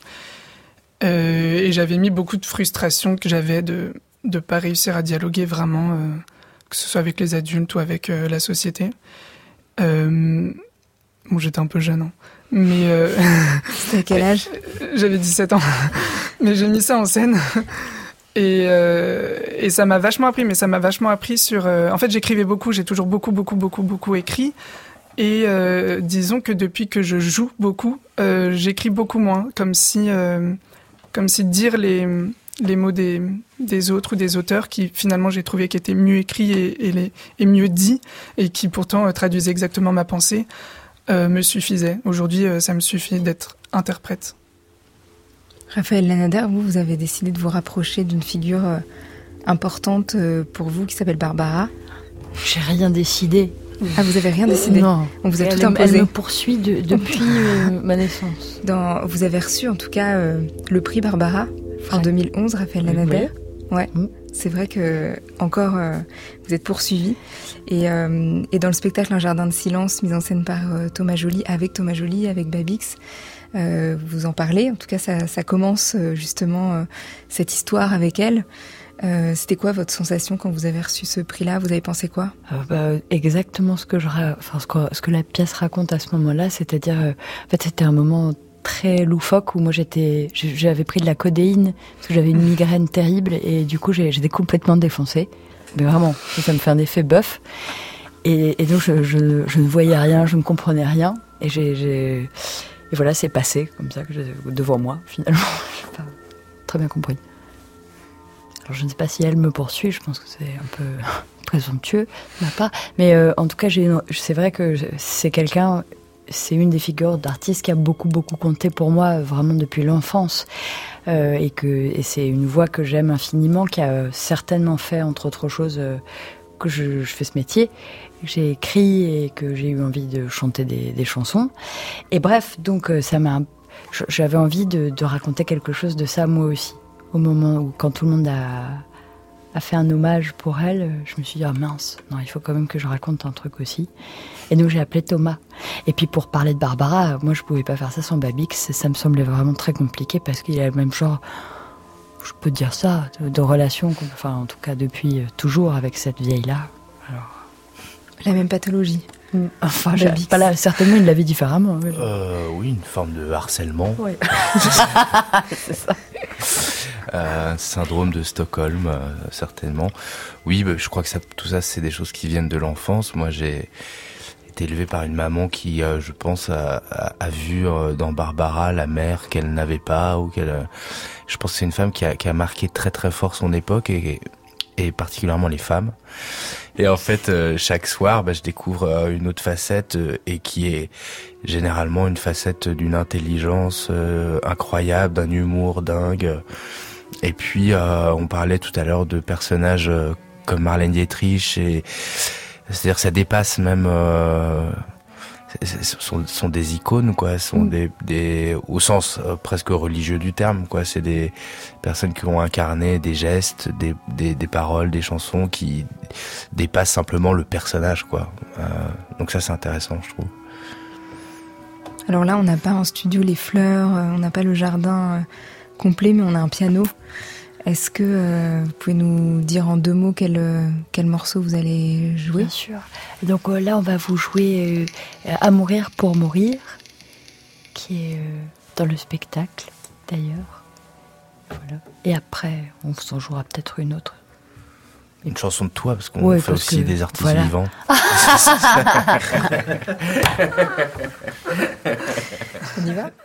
S1: Euh, et j'avais mis beaucoup de frustration que j'avais de de pas réussir à dialoguer vraiment. Euh, que ce soit avec les adultes ou avec euh, la société. Euh, bon, j'étais un peu jeune, hein. Mais... Euh,
S2: C'était à quel âge ?
S1: J'avais dix-sept ans. Mais j'ai mis ça en scène. Et, euh, et ça m'a vachement appris, mais ça m'a vachement appris sur... Euh, en fait, j'écrivais beaucoup, j'ai toujours beaucoup, beaucoup, beaucoup, beaucoup écrit. Et euh, disons que depuis que je joue beaucoup, euh, j'écris beaucoup moins. Comme si... Euh, comme si dire les, les mots des, des autres ou des auteurs qui finalement j'ai trouvé qui étaient mieux écrits et, et, les, et mieux dits et qui pourtant euh, traduisaient exactement ma pensée, euh, me suffisaient. Aujourd'hui, euh, ça me suffit d'être interprète.
S2: Raphaël Lanader, vous, vous avez décidé de vous rapprocher d'une figure euh, importante euh, pour vous qui s'appelle Barbara.
S5: J'ai rien décidé.
S2: Ah, vous avez rien décidé?
S5: Non.
S2: On vous a
S5: elle,
S2: tout imposé.
S5: Elle me poursuit de, depuis euh, ma naissance.
S2: Dans, vous avez reçu en tout cas euh, le prix Barbara en ouais. deux mille onze, Raphaël Lanader. Oui. Ouais. Mm. C'est vrai que encore euh, vous êtes poursuivi. Et, euh, et dans le spectacle Un jardin de silence, mis en scène par euh, Thomas Joly, avec Thomas Joly, avec Babix, euh, vous en parlez. En tout cas, ça, ça commence euh, justement euh, cette histoire avec elle. Euh, c'était quoi votre sensation quand vous avez reçu ce prix-là? Vous avez pensé quoi?
S5: euh, bah, Exactement ce que je, enfin ce que, ce que la pièce raconte à ce moment-là, c'est-à-dire, euh, en fait, c'était un moment très loufoque où moi j'étais, j'avais pris de la codéine parce que j'avais une migraine terrible et du coup j'ai, j'étais complètement défoncée. Mais vraiment, ça me fait un effet bœuf. Et, et donc je, je, je ne voyais rien, je ne comprenais rien. Et j'ai, j'ai, et voilà, c'est passé comme ça que j'ai, devant moi finalement. Je n'ai pas très bien compris. Alors, je ne sais pas si elle me poursuit, je pense que c'est un peu présomptueux de ma part. Mais euh, en tout cas, j'ai une... c'est vrai que c'est quelqu'un, c'est une des figures d'artiste qui a beaucoup, beaucoup compté pour moi, vraiment depuis l'enfance. Euh, et, que, et c'est une voix que j'aime infiniment, qui a certainement fait, entre autres choses, euh, que je, je fais ce métier. J'ai écrit et que j'ai eu envie de chanter des, des chansons. Et bref, donc ça m'a... J'avais envie de, de raconter quelque chose de ça, moi aussi. Au moment où, quand tout le monde a, a fait un hommage pour elle, je me suis dit, ah oh mince, non, il faut quand même que je raconte un truc aussi. Et donc j'ai appelé Thomas. Et puis pour parler de Barbara, moi je pouvais pas faire ça sans Babix, ça me semblait vraiment très compliqué parce qu'il a le même genre, je peux dire ça, de, de relation, enfin en tout cas depuis toujours avec cette vieille-là. Alors...
S2: La même pathologie.
S5: Enfin, pas là, certainement il l'avait différemment. Oui.
S3: Euh, oui, une forme de harcèlement.
S5: Oui. C'est ça.
S3: Euh, syndrome de Stockholm, euh, certainement. Oui, bah, je crois que ça, tout ça, c'est des choses qui viennent de l'enfance. Moi, j'ai été élevé par une maman qui, euh, je pense, a, a, a vu euh, dans Barbara la mère qu'elle n'avait pas, ou qu'elle. Euh, je pense que c'est une femme qui a, qui a marqué très très fort son époque et, et particulièrement les femmes. Et en fait, euh, chaque soir, bah, je découvre euh, une autre facette euh, et qui est généralement une facette d'une intelligence euh, incroyable, d'un humour dingue. Et puis, euh, on parlait tout à l'heure de personnages euh, comme Marlène Dietrich, et c'est-à-dire que ça dépasse même... Euh, ce sont, sont des icônes, quoi. Sont mmh. des, des, au sens euh, presque religieux du terme, quoi. C'est des personnes qui ont incarné des gestes, des, des, des paroles, des chansons qui dépassent simplement le personnage, quoi. Euh, donc ça, c'est intéressant, je trouve.
S2: Alors là, on n'a pas en studio les fleurs, euh, on n'a pas le jardin euh, complet, mais on a un piano. Est-ce que euh, vous pouvez nous dire en deux mots quel, euh, quel morceau vous allez jouer?
S5: Bien sûr. Donc euh, là, on va vous jouer euh, À mourir pour mourir, qui est euh, dans le spectacle, d'ailleurs. Voilà. Et après, on vous en jouera peut-être une autre.
S3: Une chanson de toi, parce qu'on
S5: ouais,
S3: fait
S5: parce
S3: aussi
S5: que,
S3: des artistes
S5: voilà.
S3: vivants.
S2: On y va?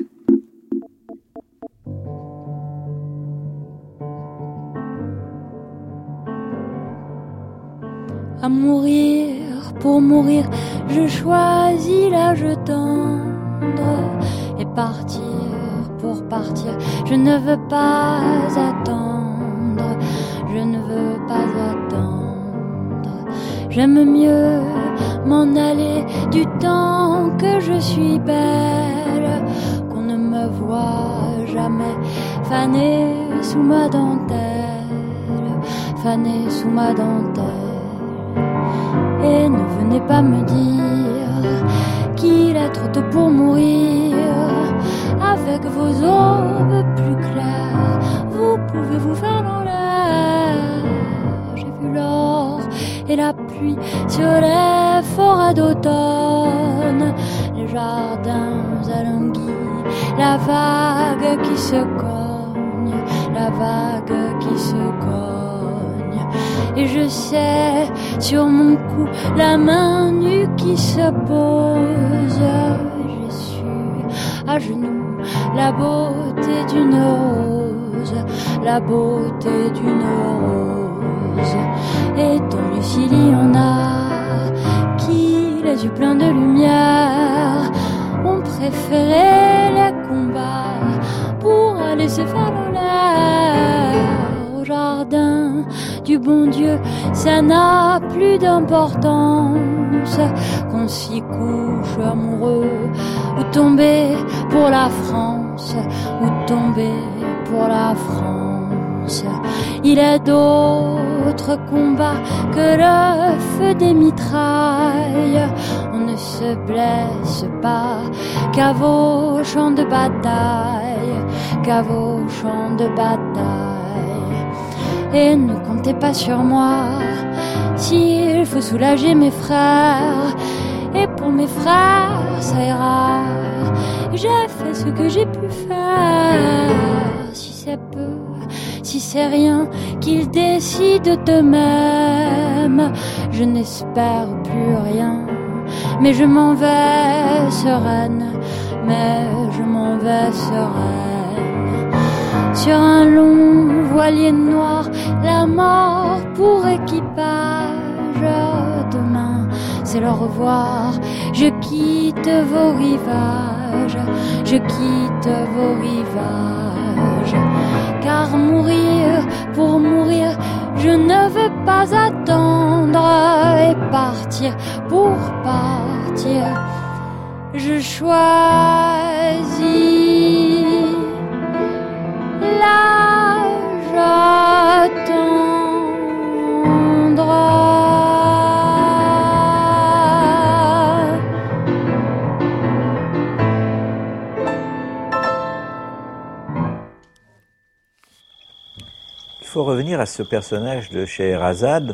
S9: À mourir, pour mourir, je choisis l'âge tendre. Et partir, pour partir, je ne veux pas attendre. Je ne veux pas attendre. J'aime mieux m'en aller du temps que je suis belle, qu'on ne me voit jamais fanée sous ma dentelle, fanée sous ma dentelle. Et ne venez pas me dire qu'il est trop tôt pour mourir. Avec vos aubes plus claires, vous pouvez vous faire dans l'air. J'ai vu l'or et la pluie sur les forêts d'automne, les jardins alanguis, la vague qui se cogne, la vague qui se cogne. Et je sais sur mon cou la main nue qui se pose. J'ai su à genoux la beauté beauté d'une rose, la beauté d'une rose. Et tant mieux s'il y en a qui, les yeux pleins de lumière, ont préféré les combats pour aller se faire l'honneur au jardin du bon Dieu. Ça n'a plus d'importance qu'on s'y couche amoureux ou tomber pour la France, ou tomber pour la France. Il est d'autres combats que le feu des mitrailles. On ne se blesse pas qu'à vos champs de bataille, qu'à vos champs de bataille. Et ne comptez pas sur moi s'il faut soulager mes frères. Et pour mes frères, ça ira. J'ai fait ce que j'ai pu faire. Si c'est peu, si c'est rien, qu'ils décident d'eux-mêmes. Je n'espère plus rien, mais je m'en vais sereine. Mais je m'en vais sereine. Sur un long voilier noir, la mort pour équipage. Demain, c'est le revoir. Je quitte vos rivages, je quitte vos rivages. Car mourir pour mourir, je ne veux pas attendre. Et partir pour partir, je choisis l'âge attendre.
S10: Il faut revenir à ce personnage de Scheherazade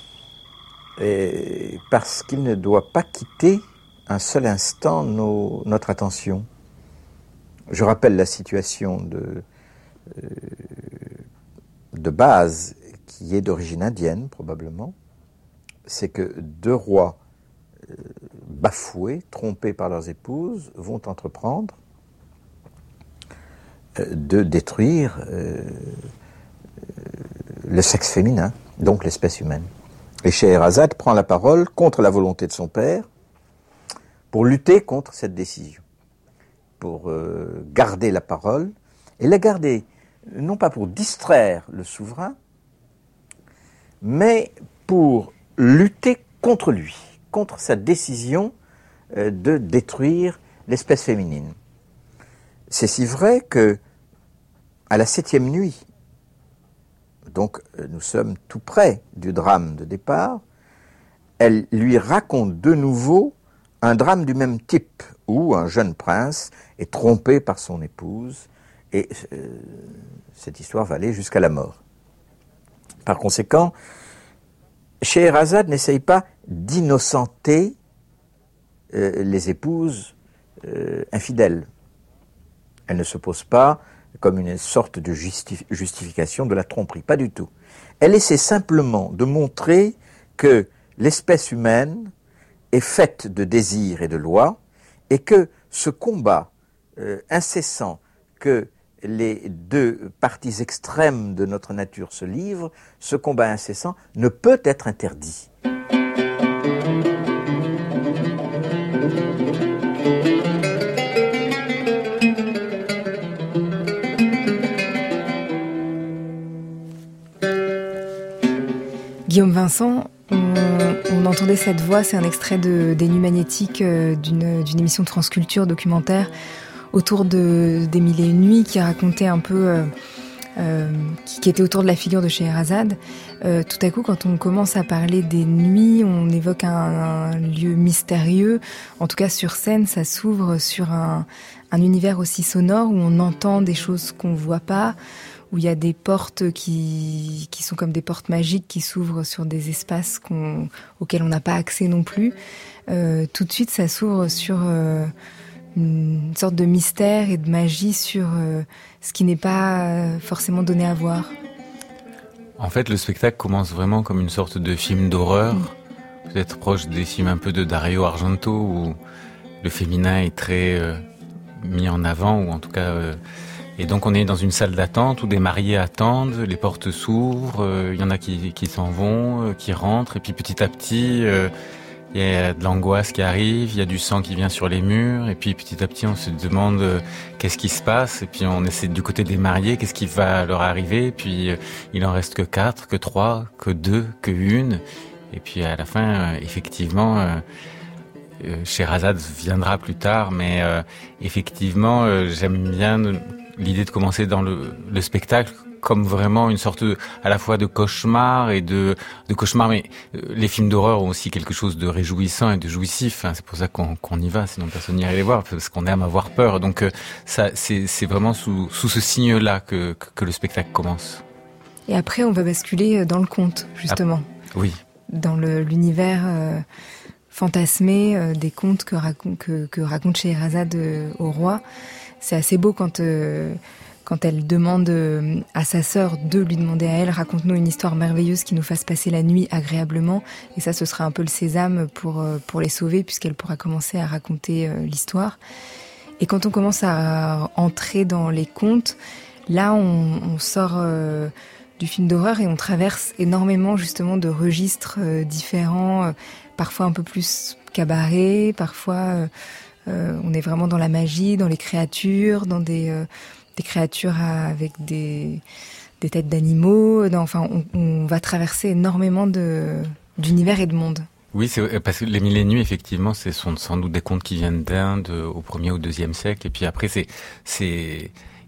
S10: et parce qu'il ne doit pas quitter un seul instant nos, notre attention. Je rappelle la situation de, euh, de base qui est d'origine indienne probablement. C'est que deux rois euh, bafoués, trompés par leurs épouses, vont entreprendre euh, de détruire euh, le sexe féminin, donc l'espèce humaine. Et Scheherazade prend la parole contre la volonté de son père pour lutter contre cette décision, pour euh, garder la parole, et la garder non pas pour distraire le souverain, mais pour lutter contre lui, contre sa décision euh, de détruire l'espèce féminine. C'est si vrai que, à la septième nuit, donc nous sommes tout près du drame de départ, elle lui raconte de nouveau un drame du même type, où un jeune prince est trompé par son épouse, et euh, cette histoire va aller jusqu'à la mort. Par conséquent, Scheherazade n'essaye pas d'innocenter euh, les épouses euh, infidèles. Elle ne se pose pas comme une sorte de justif- justification de la tromperie, pas du tout. Elle essaie simplement de montrer que l'espèce humaine est faite de désirs et de lois, et que ce combat euh, incessant que les deux parties extrêmes de notre nature se livrent, ce combat incessant ne peut être interdit.
S2: Guillaume Vincent, on, on entendait cette voix, c'est un extrait de, des Nuits magnétiques euh, d'une, d'une émission de France Culture documentaire autour de, des Mille et Une Nuits qui racontait un peu, euh, euh, qui, qui était autour de la figure de Scheherazade. Euh, tout à coup, quand on commence à parler des nuits, on évoque un, un lieu mystérieux. En tout cas, sur scène, ça s'ouvre sur un, un univers aussi sonore où on entend des choses qu'on voit pas, où il y a des portes qui, qui sont comme des portes magiques qui s'ouvrent sur des espaces qu'on, auxquels on n'a pas accès non plus. Euh, tout de suite, ça s'ouvre sur euh, une sorte de mystère et de magie sur euh, ce qui n'est pas euh, forcément donné à voir.
S4: En fait, le spectacle commence vraiment comme une sorte de film d'horreur, mmh. peut-être proche des films un peu de Dario Argento, où le féminin est très euh, mis en avant, ou en tout cas... Euh, Et donc on est dans une salle d'attente où des mariés attendent, les portes s'ouvrent, il euh, y en a qui, qui s'en vont, euh, qui rentrent, et puis petit à petit, il euh, y a de l'angoisse qui arrive, il y a du sang qui vient sur les murs, et puis petit à petit on se demande euh, qu'est-ce qui se passe, et puis on essaie du côté des mariés, qu'est-ce qui va leur arriver, et puis euh, il en reste que quatre, que trois, que deux, que une, et puis à la fin, euh, effectivement... Euh, Euh, Scheherazade viendra plus tard, mais euh, effectivement, euh, j'aime bien l'idée de commencer dans le, le spectacle comme vraiment une sorte de, à la fois de cauchemar et de, de cauchemar, mais euh, les films d'horreur ont aussi quelque chose de réjouissant et de jouissif. Hein, c'est pour ça qu'on, qu'on y va, sinon personne n'irait les voir, parce qu'on aime avoir peur. Donc euh, ça, c'est, c'est vraiment sous, sous ce signe-là que, que, que le spectacle commence.
S2: Et après, on va basculer dans le conte, justement.
S4: Ah, oui.
S2: Dans le, l'univers... Euh... fantasmé euh, des contes que, racon- que, que raconte Scheherazade euh, au roi. C'est assez beau quand, euh, quand elle demande euh, à sa sœur de lui demander à elle, raconte-nous une histoire merveilleuse qui nous fasse passer la nuit agréablement. Et ça, ce sera un peu le sésame pour, euh, pour les sauver, puisqu'elle pourra commencer à raconter euh, l'histoire. Et quand on commence à entrer dans les contes, là, on, on sort... Euh, du film d'horreur et on traverse énormément justement de registres euh, différents, euh, parfois un peu plus cabaret, parfois euh, euh, on est vraiment dans la magie, dans les créatures, dans des, euh, des créatures à, avec des, des têtes d'animaux, dans, enfin on, on va traverser énormément de, d'univers et de mondes.
S4: Oui, c'est parce que les Mille et Une Nuits, effectivement, ce sont sans doute des contes qui viennent d'Inde au premier ou deuxième siècle, et puis après c'est... c'est...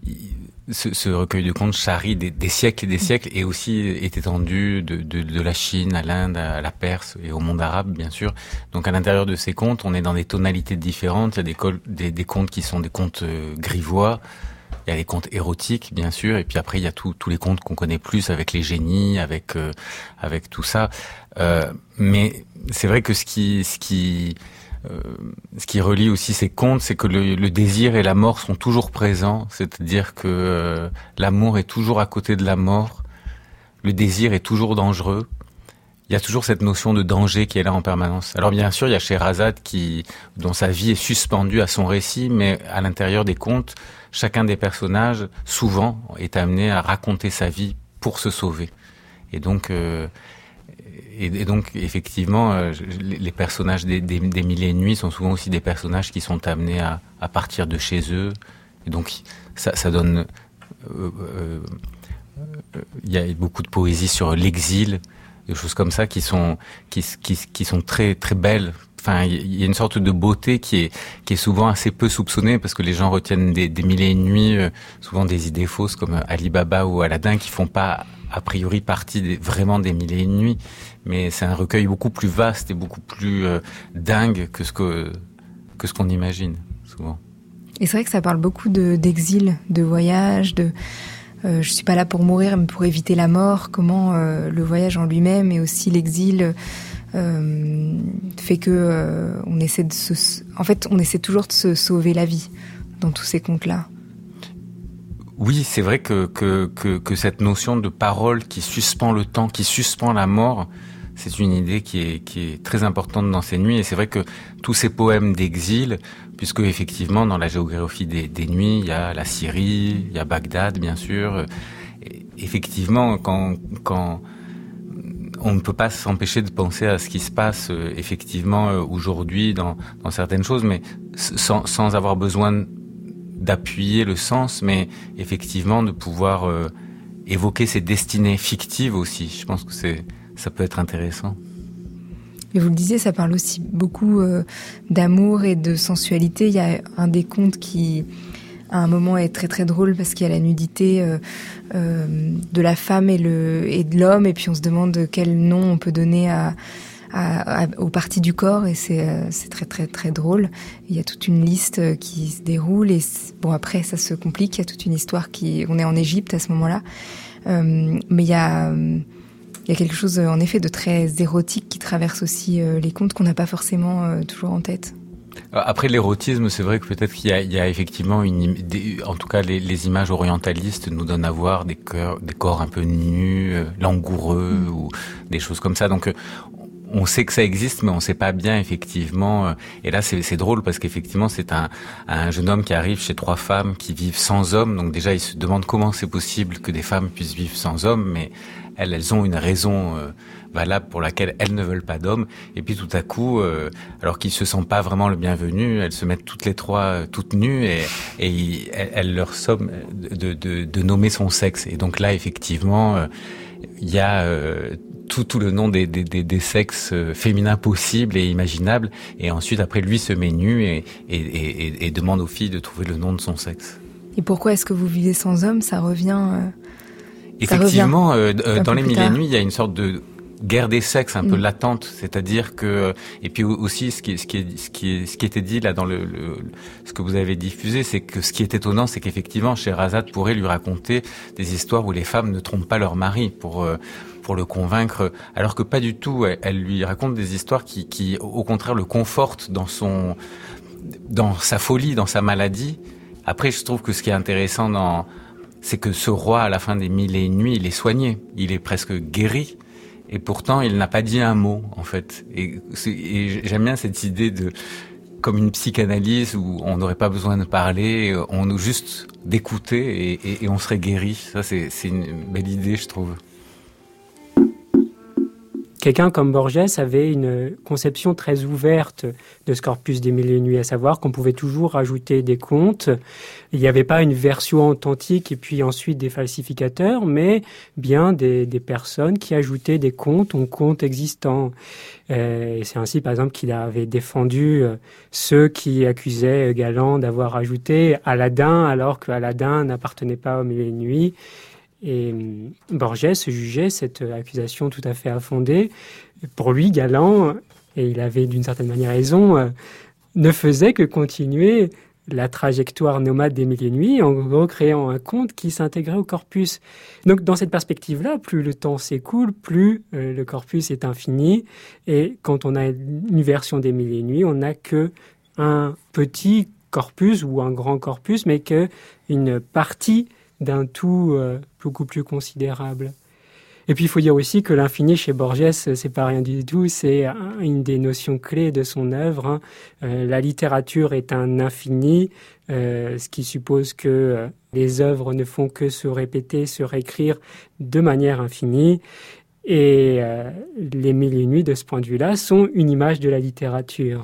S4: Ce, ce recueil de contes charrie des, des siècles et des siècles et aussi est étendu de, de, de la Chine à l'Inde, à la Perse et au monde arabe, bien sûr. Donc à l'intérieur de ces contes, on est dans des tonalités différentes. Il y a des, col- des, des contes qui sont des contes euh, grivois, il y a les contes érotiques, bien sûr, et puis après il y a tous les contes qu'on connaît plus avec les génies, avec euh, avec tout ça. Euh, mais c'est vrai que ce qui ce qui Euh, ce qui relie aussi ces contes, c'est que le, le désir et la mort sont toujours présents, c'est-à-dire que euh, l'amour est toujours à côté de la mort, le désir est toujours dangereux, il y a toujours cette notion de danger qui est là en permanence. Alors bien sûr, il y a Scheherazade qui, dont sa vie est suspendue à son récit, mais à l'intérieur des contes, chacun des personnages, souvent, est amené à raconter sa vie pour se sauver. Et donc... Euh, Et, et donc, effectivement, euh, les, les personnages des, des, des Mille et Une Nuits sont souvent aussi des personnages qui sont amenés à, à partir de chez eux. Et donc, ça, ça donne... Euh, euh, euh, y a beaucoup de poésie sur l'exil, des choses comme ça qui sont, qui, qui, qui sont très, très belles. Enfin, il y a une sorte de beauté qui est, qui est souvent assez peu soupçonnée parce que les gens retiennent des, des Mille et Une Nuits, euh, souvent des idées fausses comme Ali Baba ou Aladdin qui font pas a priori partie des, vraiment des Mille et Une Nuits, mais c'est un recueil beaucoup plus vaste et beaucoup plus euh, dingue que ce que que ce qu'on imagine souvent.
S2: Et c'est vrai que ça parle beaucoup de, d'exil, de voyage, de euh, je suis pas là pour mourir mais pour éviter la mort. Comment euh, le voyage en lui-même et aussi l'exil euh, fait que euh, on essaie de se, en fait, on essaie toujours de se sauver la vie dans tous ces contes-là.
S4: Oui, c'est vrai que, que, que, que cette notion de parole qui suspend le temps, qui suspend la mort, c'est une idée qui est, qui est très importante dans ces nuits. Et c'est vrai que tous ces poèmes d'exil, puisque effectivement, dans la géographie des, des nuits, il y a la Syrie, il y a Bagdad, bien sûr. Et effectivement, quand, quand on ne peut pas s'empêcher de penser à ce qui se passe effectivement aujourd'hui dans, dans certaines choses, mais sans, sans avoir besoin de d'appuyer le sens, mais effectivement de pouvoir euh, évoquer ces destinées fictives aussi. Je pense que c'est, ça peut être intéressant.
S2: Et vous le disiez, ça parle aussi beaucoup euh, d'amour et de sensualité. Il y a un des contes qui, à un moment, est très très drôle parce qu'il y a la nudité euh, euh, de la femme et, le, et de l'homme, et puis on se demande quel nom on peut donner à À, à, aux parties du corps, et c'est, euh, c'est très très très drôle. Il y a toute une liste qui se déroule, et bon, après ça se complique, il y a toute une histoire qui... On est en Égypte à ce moment-là, euh, mais il y a, euh, il y a quelque chose en effet de très érotique qui traverse aussi euh, les contes qu'on n'a pas forcément euh, toujours en tête.
S4: Après l'érotisme, c'est vrai que peut-être qu'il y a, il y a effectivement une, des, en tout cas les, les images orientalistes nous donnent à voir des, cœurs, des corps un peu nus, euh, langoureux, mmh. ou des choses comme ça. Donc on sait que ça existe, mais on sait pas bien effectivement. Et là, c'est, c'est drôle parce qu'effectivement, c'est un, un jeune homme qui arrive chez trois femmes qui vivent sans homme. Donc déjà, il se demande comment c'est possible que des femmes puissent vivre sans homme, mais elles, elles ont une raison euh, valable pour laquelle elles ne veulent pas d'homme. Et puis tout à coup, euh, alors qu'ils se sentent pas vraiment le bienvenu, elles se mettent toutes les trois euh, toutes nues et, et il, elles, elles leur somment de, de, de nommer son sexe. Et donc là, effectivement, euh, il y a euh, tout, tout le nom des, des, des, des sexes féminins possibles et imaginables. Et ensuite, après, lui se met nu et, et, et, et demande aux filles de trouver le nom de son sexe.
S2: Et pourquoi est-ce que vous vivez sans homme ? Ça revient... Euh,
S4: Effectivement,
S2: ça
S4: revient euh, dans les mille et
S2: tard.
S4: nuits, il y a une sorte de guerre des sexes un mmh. peu latente, c'est-à-dire que et puis aussi ce qui ce qui est, ce qui est, ce qui était dit là dans le, le ce que vous avez diffusé, c'est que ce qui est étonnant, c'est qu'effectivement Scheherazade pourrait lui raconter des histoires où les femmes ne trompent pas leur mari pour euh, pour le convaincre, alors que pas du tout. Elle, elle lui raconte des histoires qui qui au contraire le confortent dans son dans sa folie, dans sa maladie. Après, je trouve que ce qui est intéressant dans c'est que ce roi, à la fin des mille et une nuits, il est soigné, il est presque guéri, et pourtant il n'a pas dit un mot, en fait. Et, et j'aime bien cette idée de, comme une psychanalyse où on n'aurait pas besoin de parler, on nous juste d'écouter et, et, et on serait guéri. Ça, c'est, c'est une belle idée, je trouve.
S11: Quelqu'un comme Borges avait une conception très ouverte de ce corpus des mille et une nuits, à savoir qu'on pouvait toujours rajouter des contes. Il n'y avait pas une version authentique et puis ensuite des falsificateurs, mais bien des, des personnes qui ajoutaient des contes aux contes existants. Euh, et c'est ainsi, par exemple, qu'il avait défendu ceux qui accusaient Galland d'avoir ajouté Aladdin alors qu'Aladdin n'appartenait pas aux mille et une nuits. Et Borges jugeait cette accusation tout à fait infondée. Pour lui, Galland, et il avait d'une certaine manière raison, euh, ne faisait que continuer la trajectoire nomade des mille et une nuits en recréant un conte qui s'intégrait au corpus. Donc dans cette perspective-là, plus le temps s'écoule, plus euh, le corpus est infini. Et quand on a une version des mille et une nuits, on n'a que un petit corpus ou un grand corpus, mais qu'une partie d'un tout euh, beaucoup plus considérable. Et puis il faut dire aussi que l'infini chez Borges, c'est pas rien du tout, c'est une des notions clés de son œuvre. Hein. Euh, la littérature est un infini, euh, ce qui suppose que euh, les œuvres ne font que se répéter, se réécrire de manière infinie. Et euh, les mille et une nuits, de ce point de vue-là, sont une image de la littérature.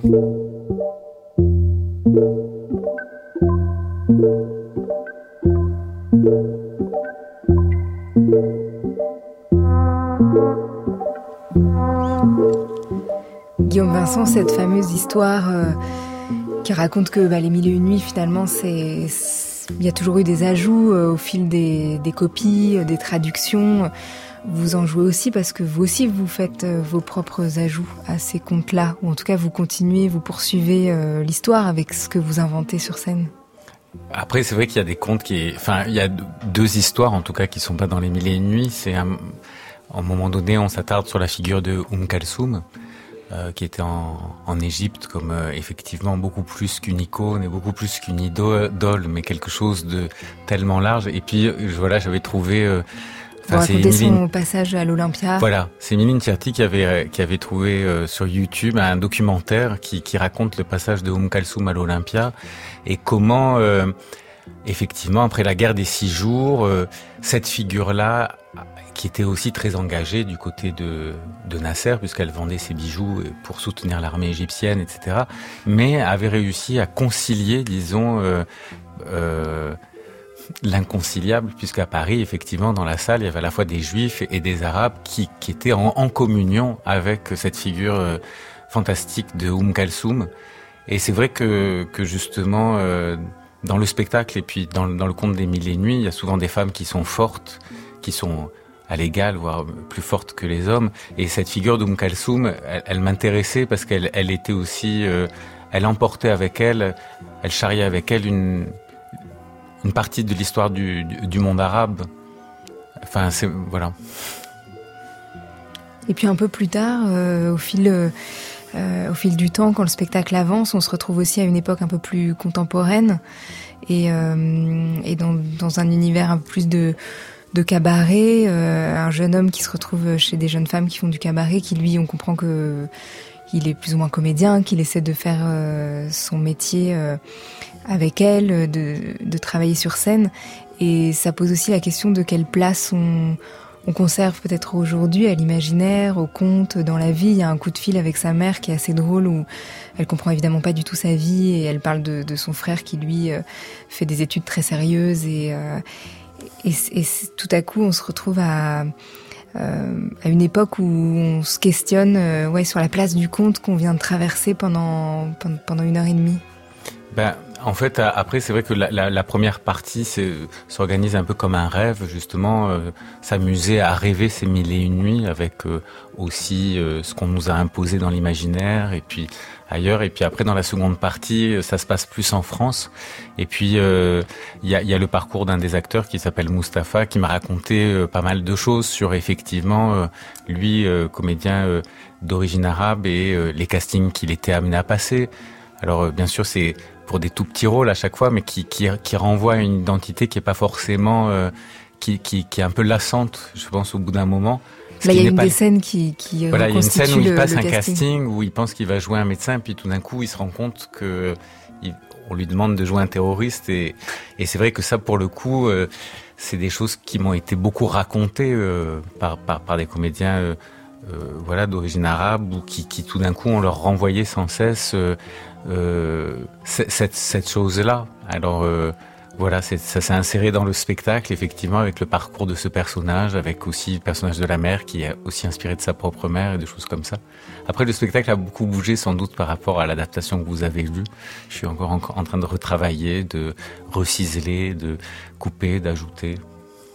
S2: Guillaume Vincent, cette fameuse histoire euh, qui raconte que bah, les mille et une nuits, finalement, c'est, c'est... il y a toujours eu des ajouts euh, au fil des, des copies, euh, des traductions. Vous en jouez aussi parce que vous aussi, vous faites euh, vos propres ajouts à ces contes-là, ou en tout cas, vous continuez, vous poursuivez euh, l'histoire avec ce que vous inventez sur scène.
S4: Après, c'est vrai qu'il y a des contes qui... Enfin, il y a deux histoires, en tout cas, qui sont pas dans les mille et une nuits. C'est un... À un moment donné, on s'attarde sur la figure de Oum Kalsoum, euh, qui était en, en Égypte comme euh, effectivement beaucoup plus qu'une icône et beaucoup plus qu'une idole, mais quelque chose de tellement large. Et puis, je, voilà, j'avais trouvé... Euh,
S2: Vous racontez son passage à l'Olympia.
S4: Voilà, c'est Mylène Tiarty qui avait qui avait trouvé euh, sur YouTube un documentaire qui qui raconte le passage de Oum Kalsoum à l'Olympia et comment euh, effectivement après la guerre des six jours, euh, cette figure-là qui était aussi très engagée du côté de de Nasser puisqu'elle vendait ses bijoux pour soutenir l'armée égyptienne, et cetera. Mais avait réussi à concilier, disons. Euh, euh, l'inconciliable, puisqu'à Paris, effectivement, dans la salle, il y avait à la fois des Juifs et des Arabes qui, qui étaient en, en communion avec cette figure euh, fantastique de Oum Kalsoum. Et c'est vrai que, que justement, euh, dans le spectacle et puis dans, dans le conte des mille et une nuits, il y a souvent des femmes qui sont fortes, qui sont à l'égal, voire plus fortes que les hommes. Et cette figure d'Oum Kalsoum, elle, elle m'intéressait parce qu'elle elle était aussi... Euh, elle emportait avec elle, elle charriait avec elle une... une partie de l'histoire du, du, du monde arabe. Enfin, c'est... Voilà.
S2: Et puis un peu plus tard, euh, au fil, euh, au fil du temps, quand le spectacle avance, on se retrouve aussi à une époque un peu plus contemporaine et, euh, et dans, dans un univers un peu plus de, de cabaret, euh, un jeune homme qui se retrouve chez des jeunes femmes qui font du cabaret, qui lui, on comprend que il est plus ou moins comédien, qu'il essaie de faire euh, son métier euh, avec elle, de, de travailler sur scène. Et ça pose aussi la question de quelle place on, on conserve peut-être aujourd'hui à l'imaginaire, au conte, dans la vie. Il y a un coup de fil avec sa mère qui est assez drôle, où elle comprend évidemment pas du tout sa vie, et elle parle de, de son frère qui, lui, euh, fait des études très sérieuses. Et, euh, et, et tout à coup, on se retrouve à... Euh, à une époque où on se questionne euh, ouais, sur la place du conte qu'on vient de traverser pendant, pendant une heure et demie.
S4: Ben, en fait, après, c'est vrai que la, la, la première partie c'est, s'organise un peu comme un rêve, justement, euh, s'amuser à rêver ces mille et une nuits avec euh, aussi euh, ce qu'on nous a imposé dans l'imaginaire et puis ailleurs. Et puis après, dans la seconde partie, ça se passe plus en France. Et puis, il euh, y, a, y a le parcours d'un des acteurs qui s'appelle Mustapha, qui m'a raconté euh, pas mal de choses sur, effectivement, euh, lui, euh, comédien euh, d'origine arabe, et euh, les castings qu'il était amené à passer. Alors, euh, bien sûr, c'est pour des tout petits rôles à chaque fois, mais qui, qui, qui renvoie à une identité qui est pas forcément... Euh, qui, qui, qui est un peu lassante, je pense, au bout d'un moment.
S2: Là, il y a une pas... des scènes qui, qui
S4: voilà, il y a une scène où il passe un
S2: casting.
S4: casting, où il pense qu'il va jouer un médecin, puis tout d'un coup, il se rend compte que il, on lui demande de jouer un terroriste, et, et c'est vrai que ça, pour le coup, euh, c'est des choses qui m'ont été beaucoup racontées euh, par, par, par des comédiens, euh, euh, voilà, d'origine arabe, ou qui, qui tout d'un coup, on leur renvoyait sans cesse euh, euh, cette, cette chose-là. Alors. Euh, Voilà, c'est, ça s'est inséré dans le spectacle, effectivement, avec le parcours de ce personnage, avec aussi le personnage de la mère qui est aussi inspiré de sa propre mère et des choses comme ça. Après, le spectacle a beaucoup bougé, sans doute, par rapport à l'adaptation que vous avez vue. Je suis encore en, en train de retravailler, de reciseler, de couper, d'ajouter.
S2: Encore ?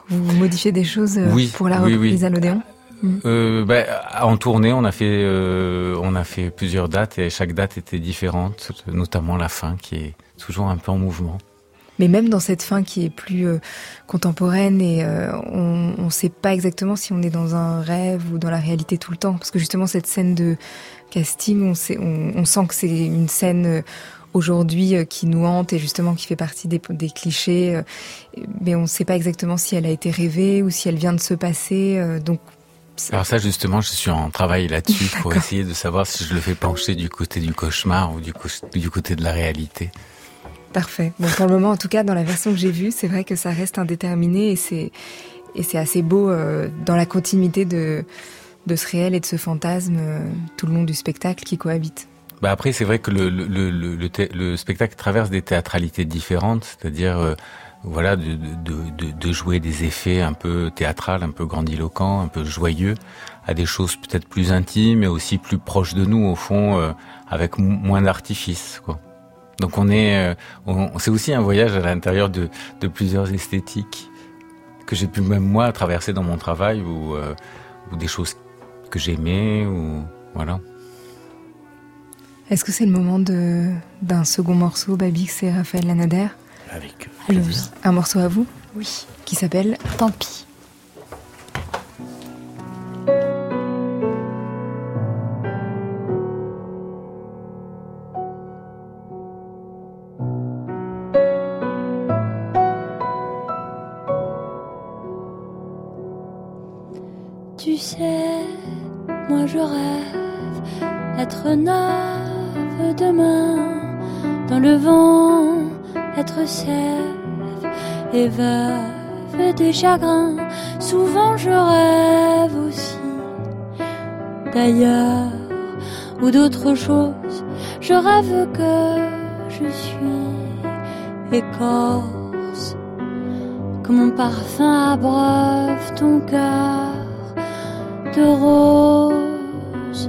S2: Vous modifiez des choses
S4: oui,
S2: pour la
S4: oui,
S2: reprise
S4: oui.
S2: à l'Odéon ?
S4: Euh, ben, en tournée, on a fait, euh, on a fait plusieurs dates, et chaque date était différente, notamment la fin, qui est toujours un peu en mouvement.
S2: Mais même dans cette fin qui est plus euh, contemporaine, et euh, on ne sait pas exactement si on est dans un rêve ou dans la réalité tout le temps. Parce que justement, cette scène de casting, on, sait, on, on sent que c'est une scène euh, aujourd'hui euh, qui nous hante et justement qui fait partie des, des clichés. Euh, mais on ne sait pas exactement si elle a été rêvée ou si elle vient de se passer. Euh, donc,
S4: Alors ça, justement, je suis en travail là-dessus pour essayer de savoir si je le fais pencher du côté du cauchemar ou du, co- du côté de la réalité.
S2: Parfait. Bon, pour le moment, en tout cas, dans la version que j'ai vue, c'est vrai que ça reste indéterminé, et c'est, et c'est assez beau euh, dans la continuité de, de ce réel et de ce fantasme euh, tout le long du spectacle qui cohabite.
S4: Bah après, c'est vrai que le, le, le, le, thé, le spectacle traverse des théâtralités différentes, c'est-à-dire euh, voilà, de, de, de, de jouer des effets un peu théâtrales, un peu grandiloquents, un peu joyeux, à des choses peut-être plus intimes et aussi plus proches de nous, au fond, euh, avec m- moins d'artifice, quoi. Donc on est, on, c'est aussi un voyage à l'intérieur de, de plusieurs esthétiques que j'ai pu même moi traverser dans mon travail, ou, euh, ou des choses que j'aimais, ou voilà.
S2: Est-ce que c'est le moment de, d'un second morceau, Babix et Raphaël Lanader ?
S3: Avec
S2: plaisir. Un morceau à vous ?
S5: Oui.
S2: Qui s'appelle ?
S5: Tant pis.
S9: Tu sais, moi je rêve être neuve demain, dans le vent, être sève et veuve des chagrins. Souvent je rêve aussi d'ailleurs ou d'autre chose. Je rêve que je suis écorce, que mon parfum abreuve ton cœur de rose,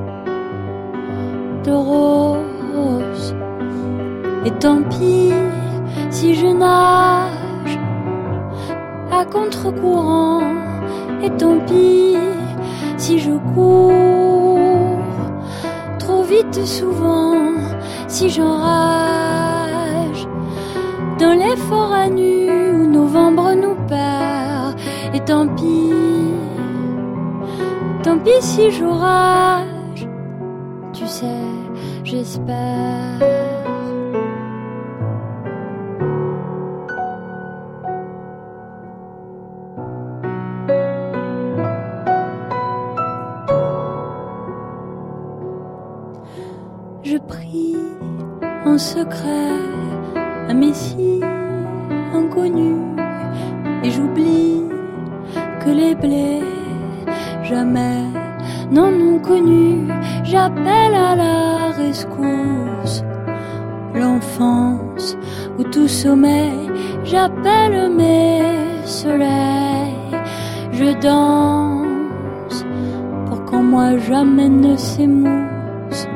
S9: de rose. Et tant pis si je nage à contre-courant, et tant pis si je cours trop vite souvent, si j'enrage dans les forêts nues où novembre nous perd. Et tant pis, tant pis si j'orage, tu sais, j'espère. je prie en secret un messie inconnu, et j'oublie que les blés jamais n'en ont connu. J'appelle à la rescousse l'enfance où tout sommeil. J'appelle mes soleils. Je danse pour qu'en moi jamais ne s'émousse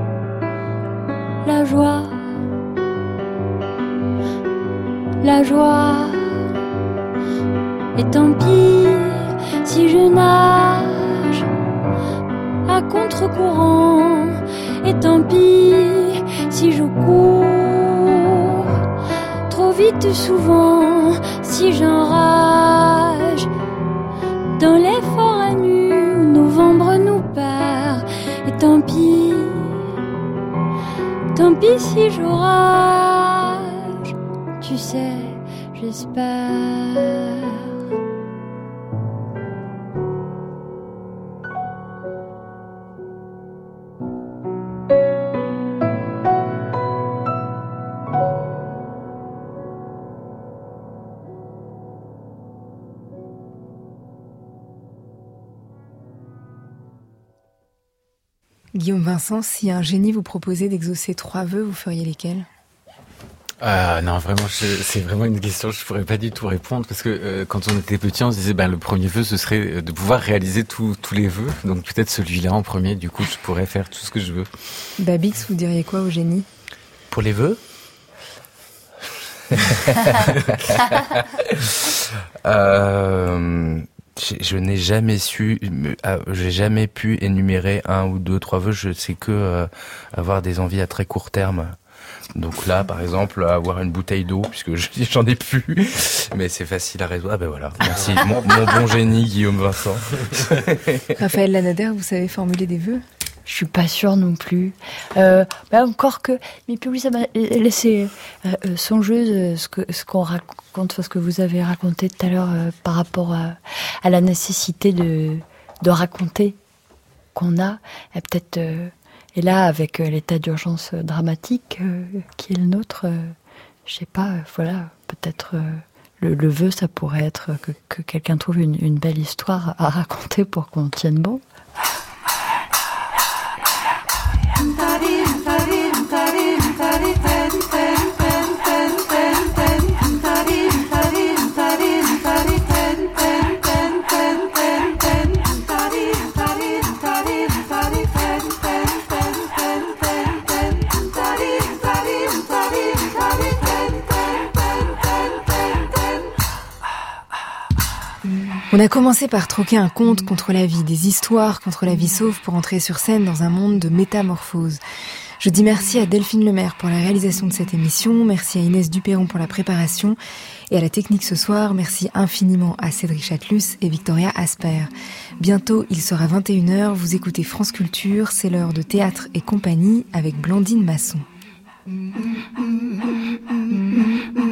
S9: la joie, la joie. Et tant pis si je nage à contre-courant, et tant pis si je cours trop vite souvent, si j'enrage dans les forêts nues où novembre nous perd, et tant pis, tant pis si j'orage, tu sais, j'espère.
S2: Guillaume Vincent, si un génie vous proposait d'exaucer trois vœux, vous feriez lesquels ?
S4: Euh, non, vraiment, je, c'est vraiment une question que je pourrais pas du tout répondre, parce que euh, quand on était petit, on se disait ben le premier vœu ce serait de pouvoir réaliser tous tous les vœux, donc peut-être celui-là en premier. Du coup, je pourrais faire tout ce que je veux.
S2: Babix, vous diriez quoi au génie ?
S3: Pour les vœux ? euh... Je, je n'ai jamais su, euh, j'ai jamais pu énumérer un ou deux, trois vœux. Je sais que euh, avoir des envies à très court terme. Donc là, par exemple, avoir une bouteille d'eau, puisque je, j'en ai plus, mais c'est facile à résoudre. Ah ben voilà, merci, mon, mon bon génie Guillaume Vincent.
S2: Raphaël Lanader, vous savez formuler des vœux ?
S5: Je suis pas sûre non plus. Euh, bah encore que, mais plus ça m'a laissé euh, songeuse ce que ce qu'on raconte, ce que vous avez raconté tout à l'heure euh, par rapport à, à la nécessité de de raconter qu'on a, et peut-être euh, et là avec euh, l'état d'urgence dramatique euh, qui est le nôtre, euh, je sais pas, euh, voilà, peut-être euh, le, le vœu ça pourrait être que, que quelqu'un trouve une, une belle histoire à raconter pour qu'on tienne bon.
S2: On a commencé par troquer un conte contre la vie, des histoires contre la vie sauve pour entrer sur scène dans un monde de métamorphose. Je dis merci à Delphine Lemaire pour la réalisation de cette émission, merci à Inès Duperron pour la préparation et à la technique ce soir, merci infiniment à Cédric Chatelus et Victoria Asper. Bientôt, il sera vingt et une heures, vous écoutez France Culture, c'est l'heure de Théâtre et compagnie avec Blandine Masson. Mm-hmm.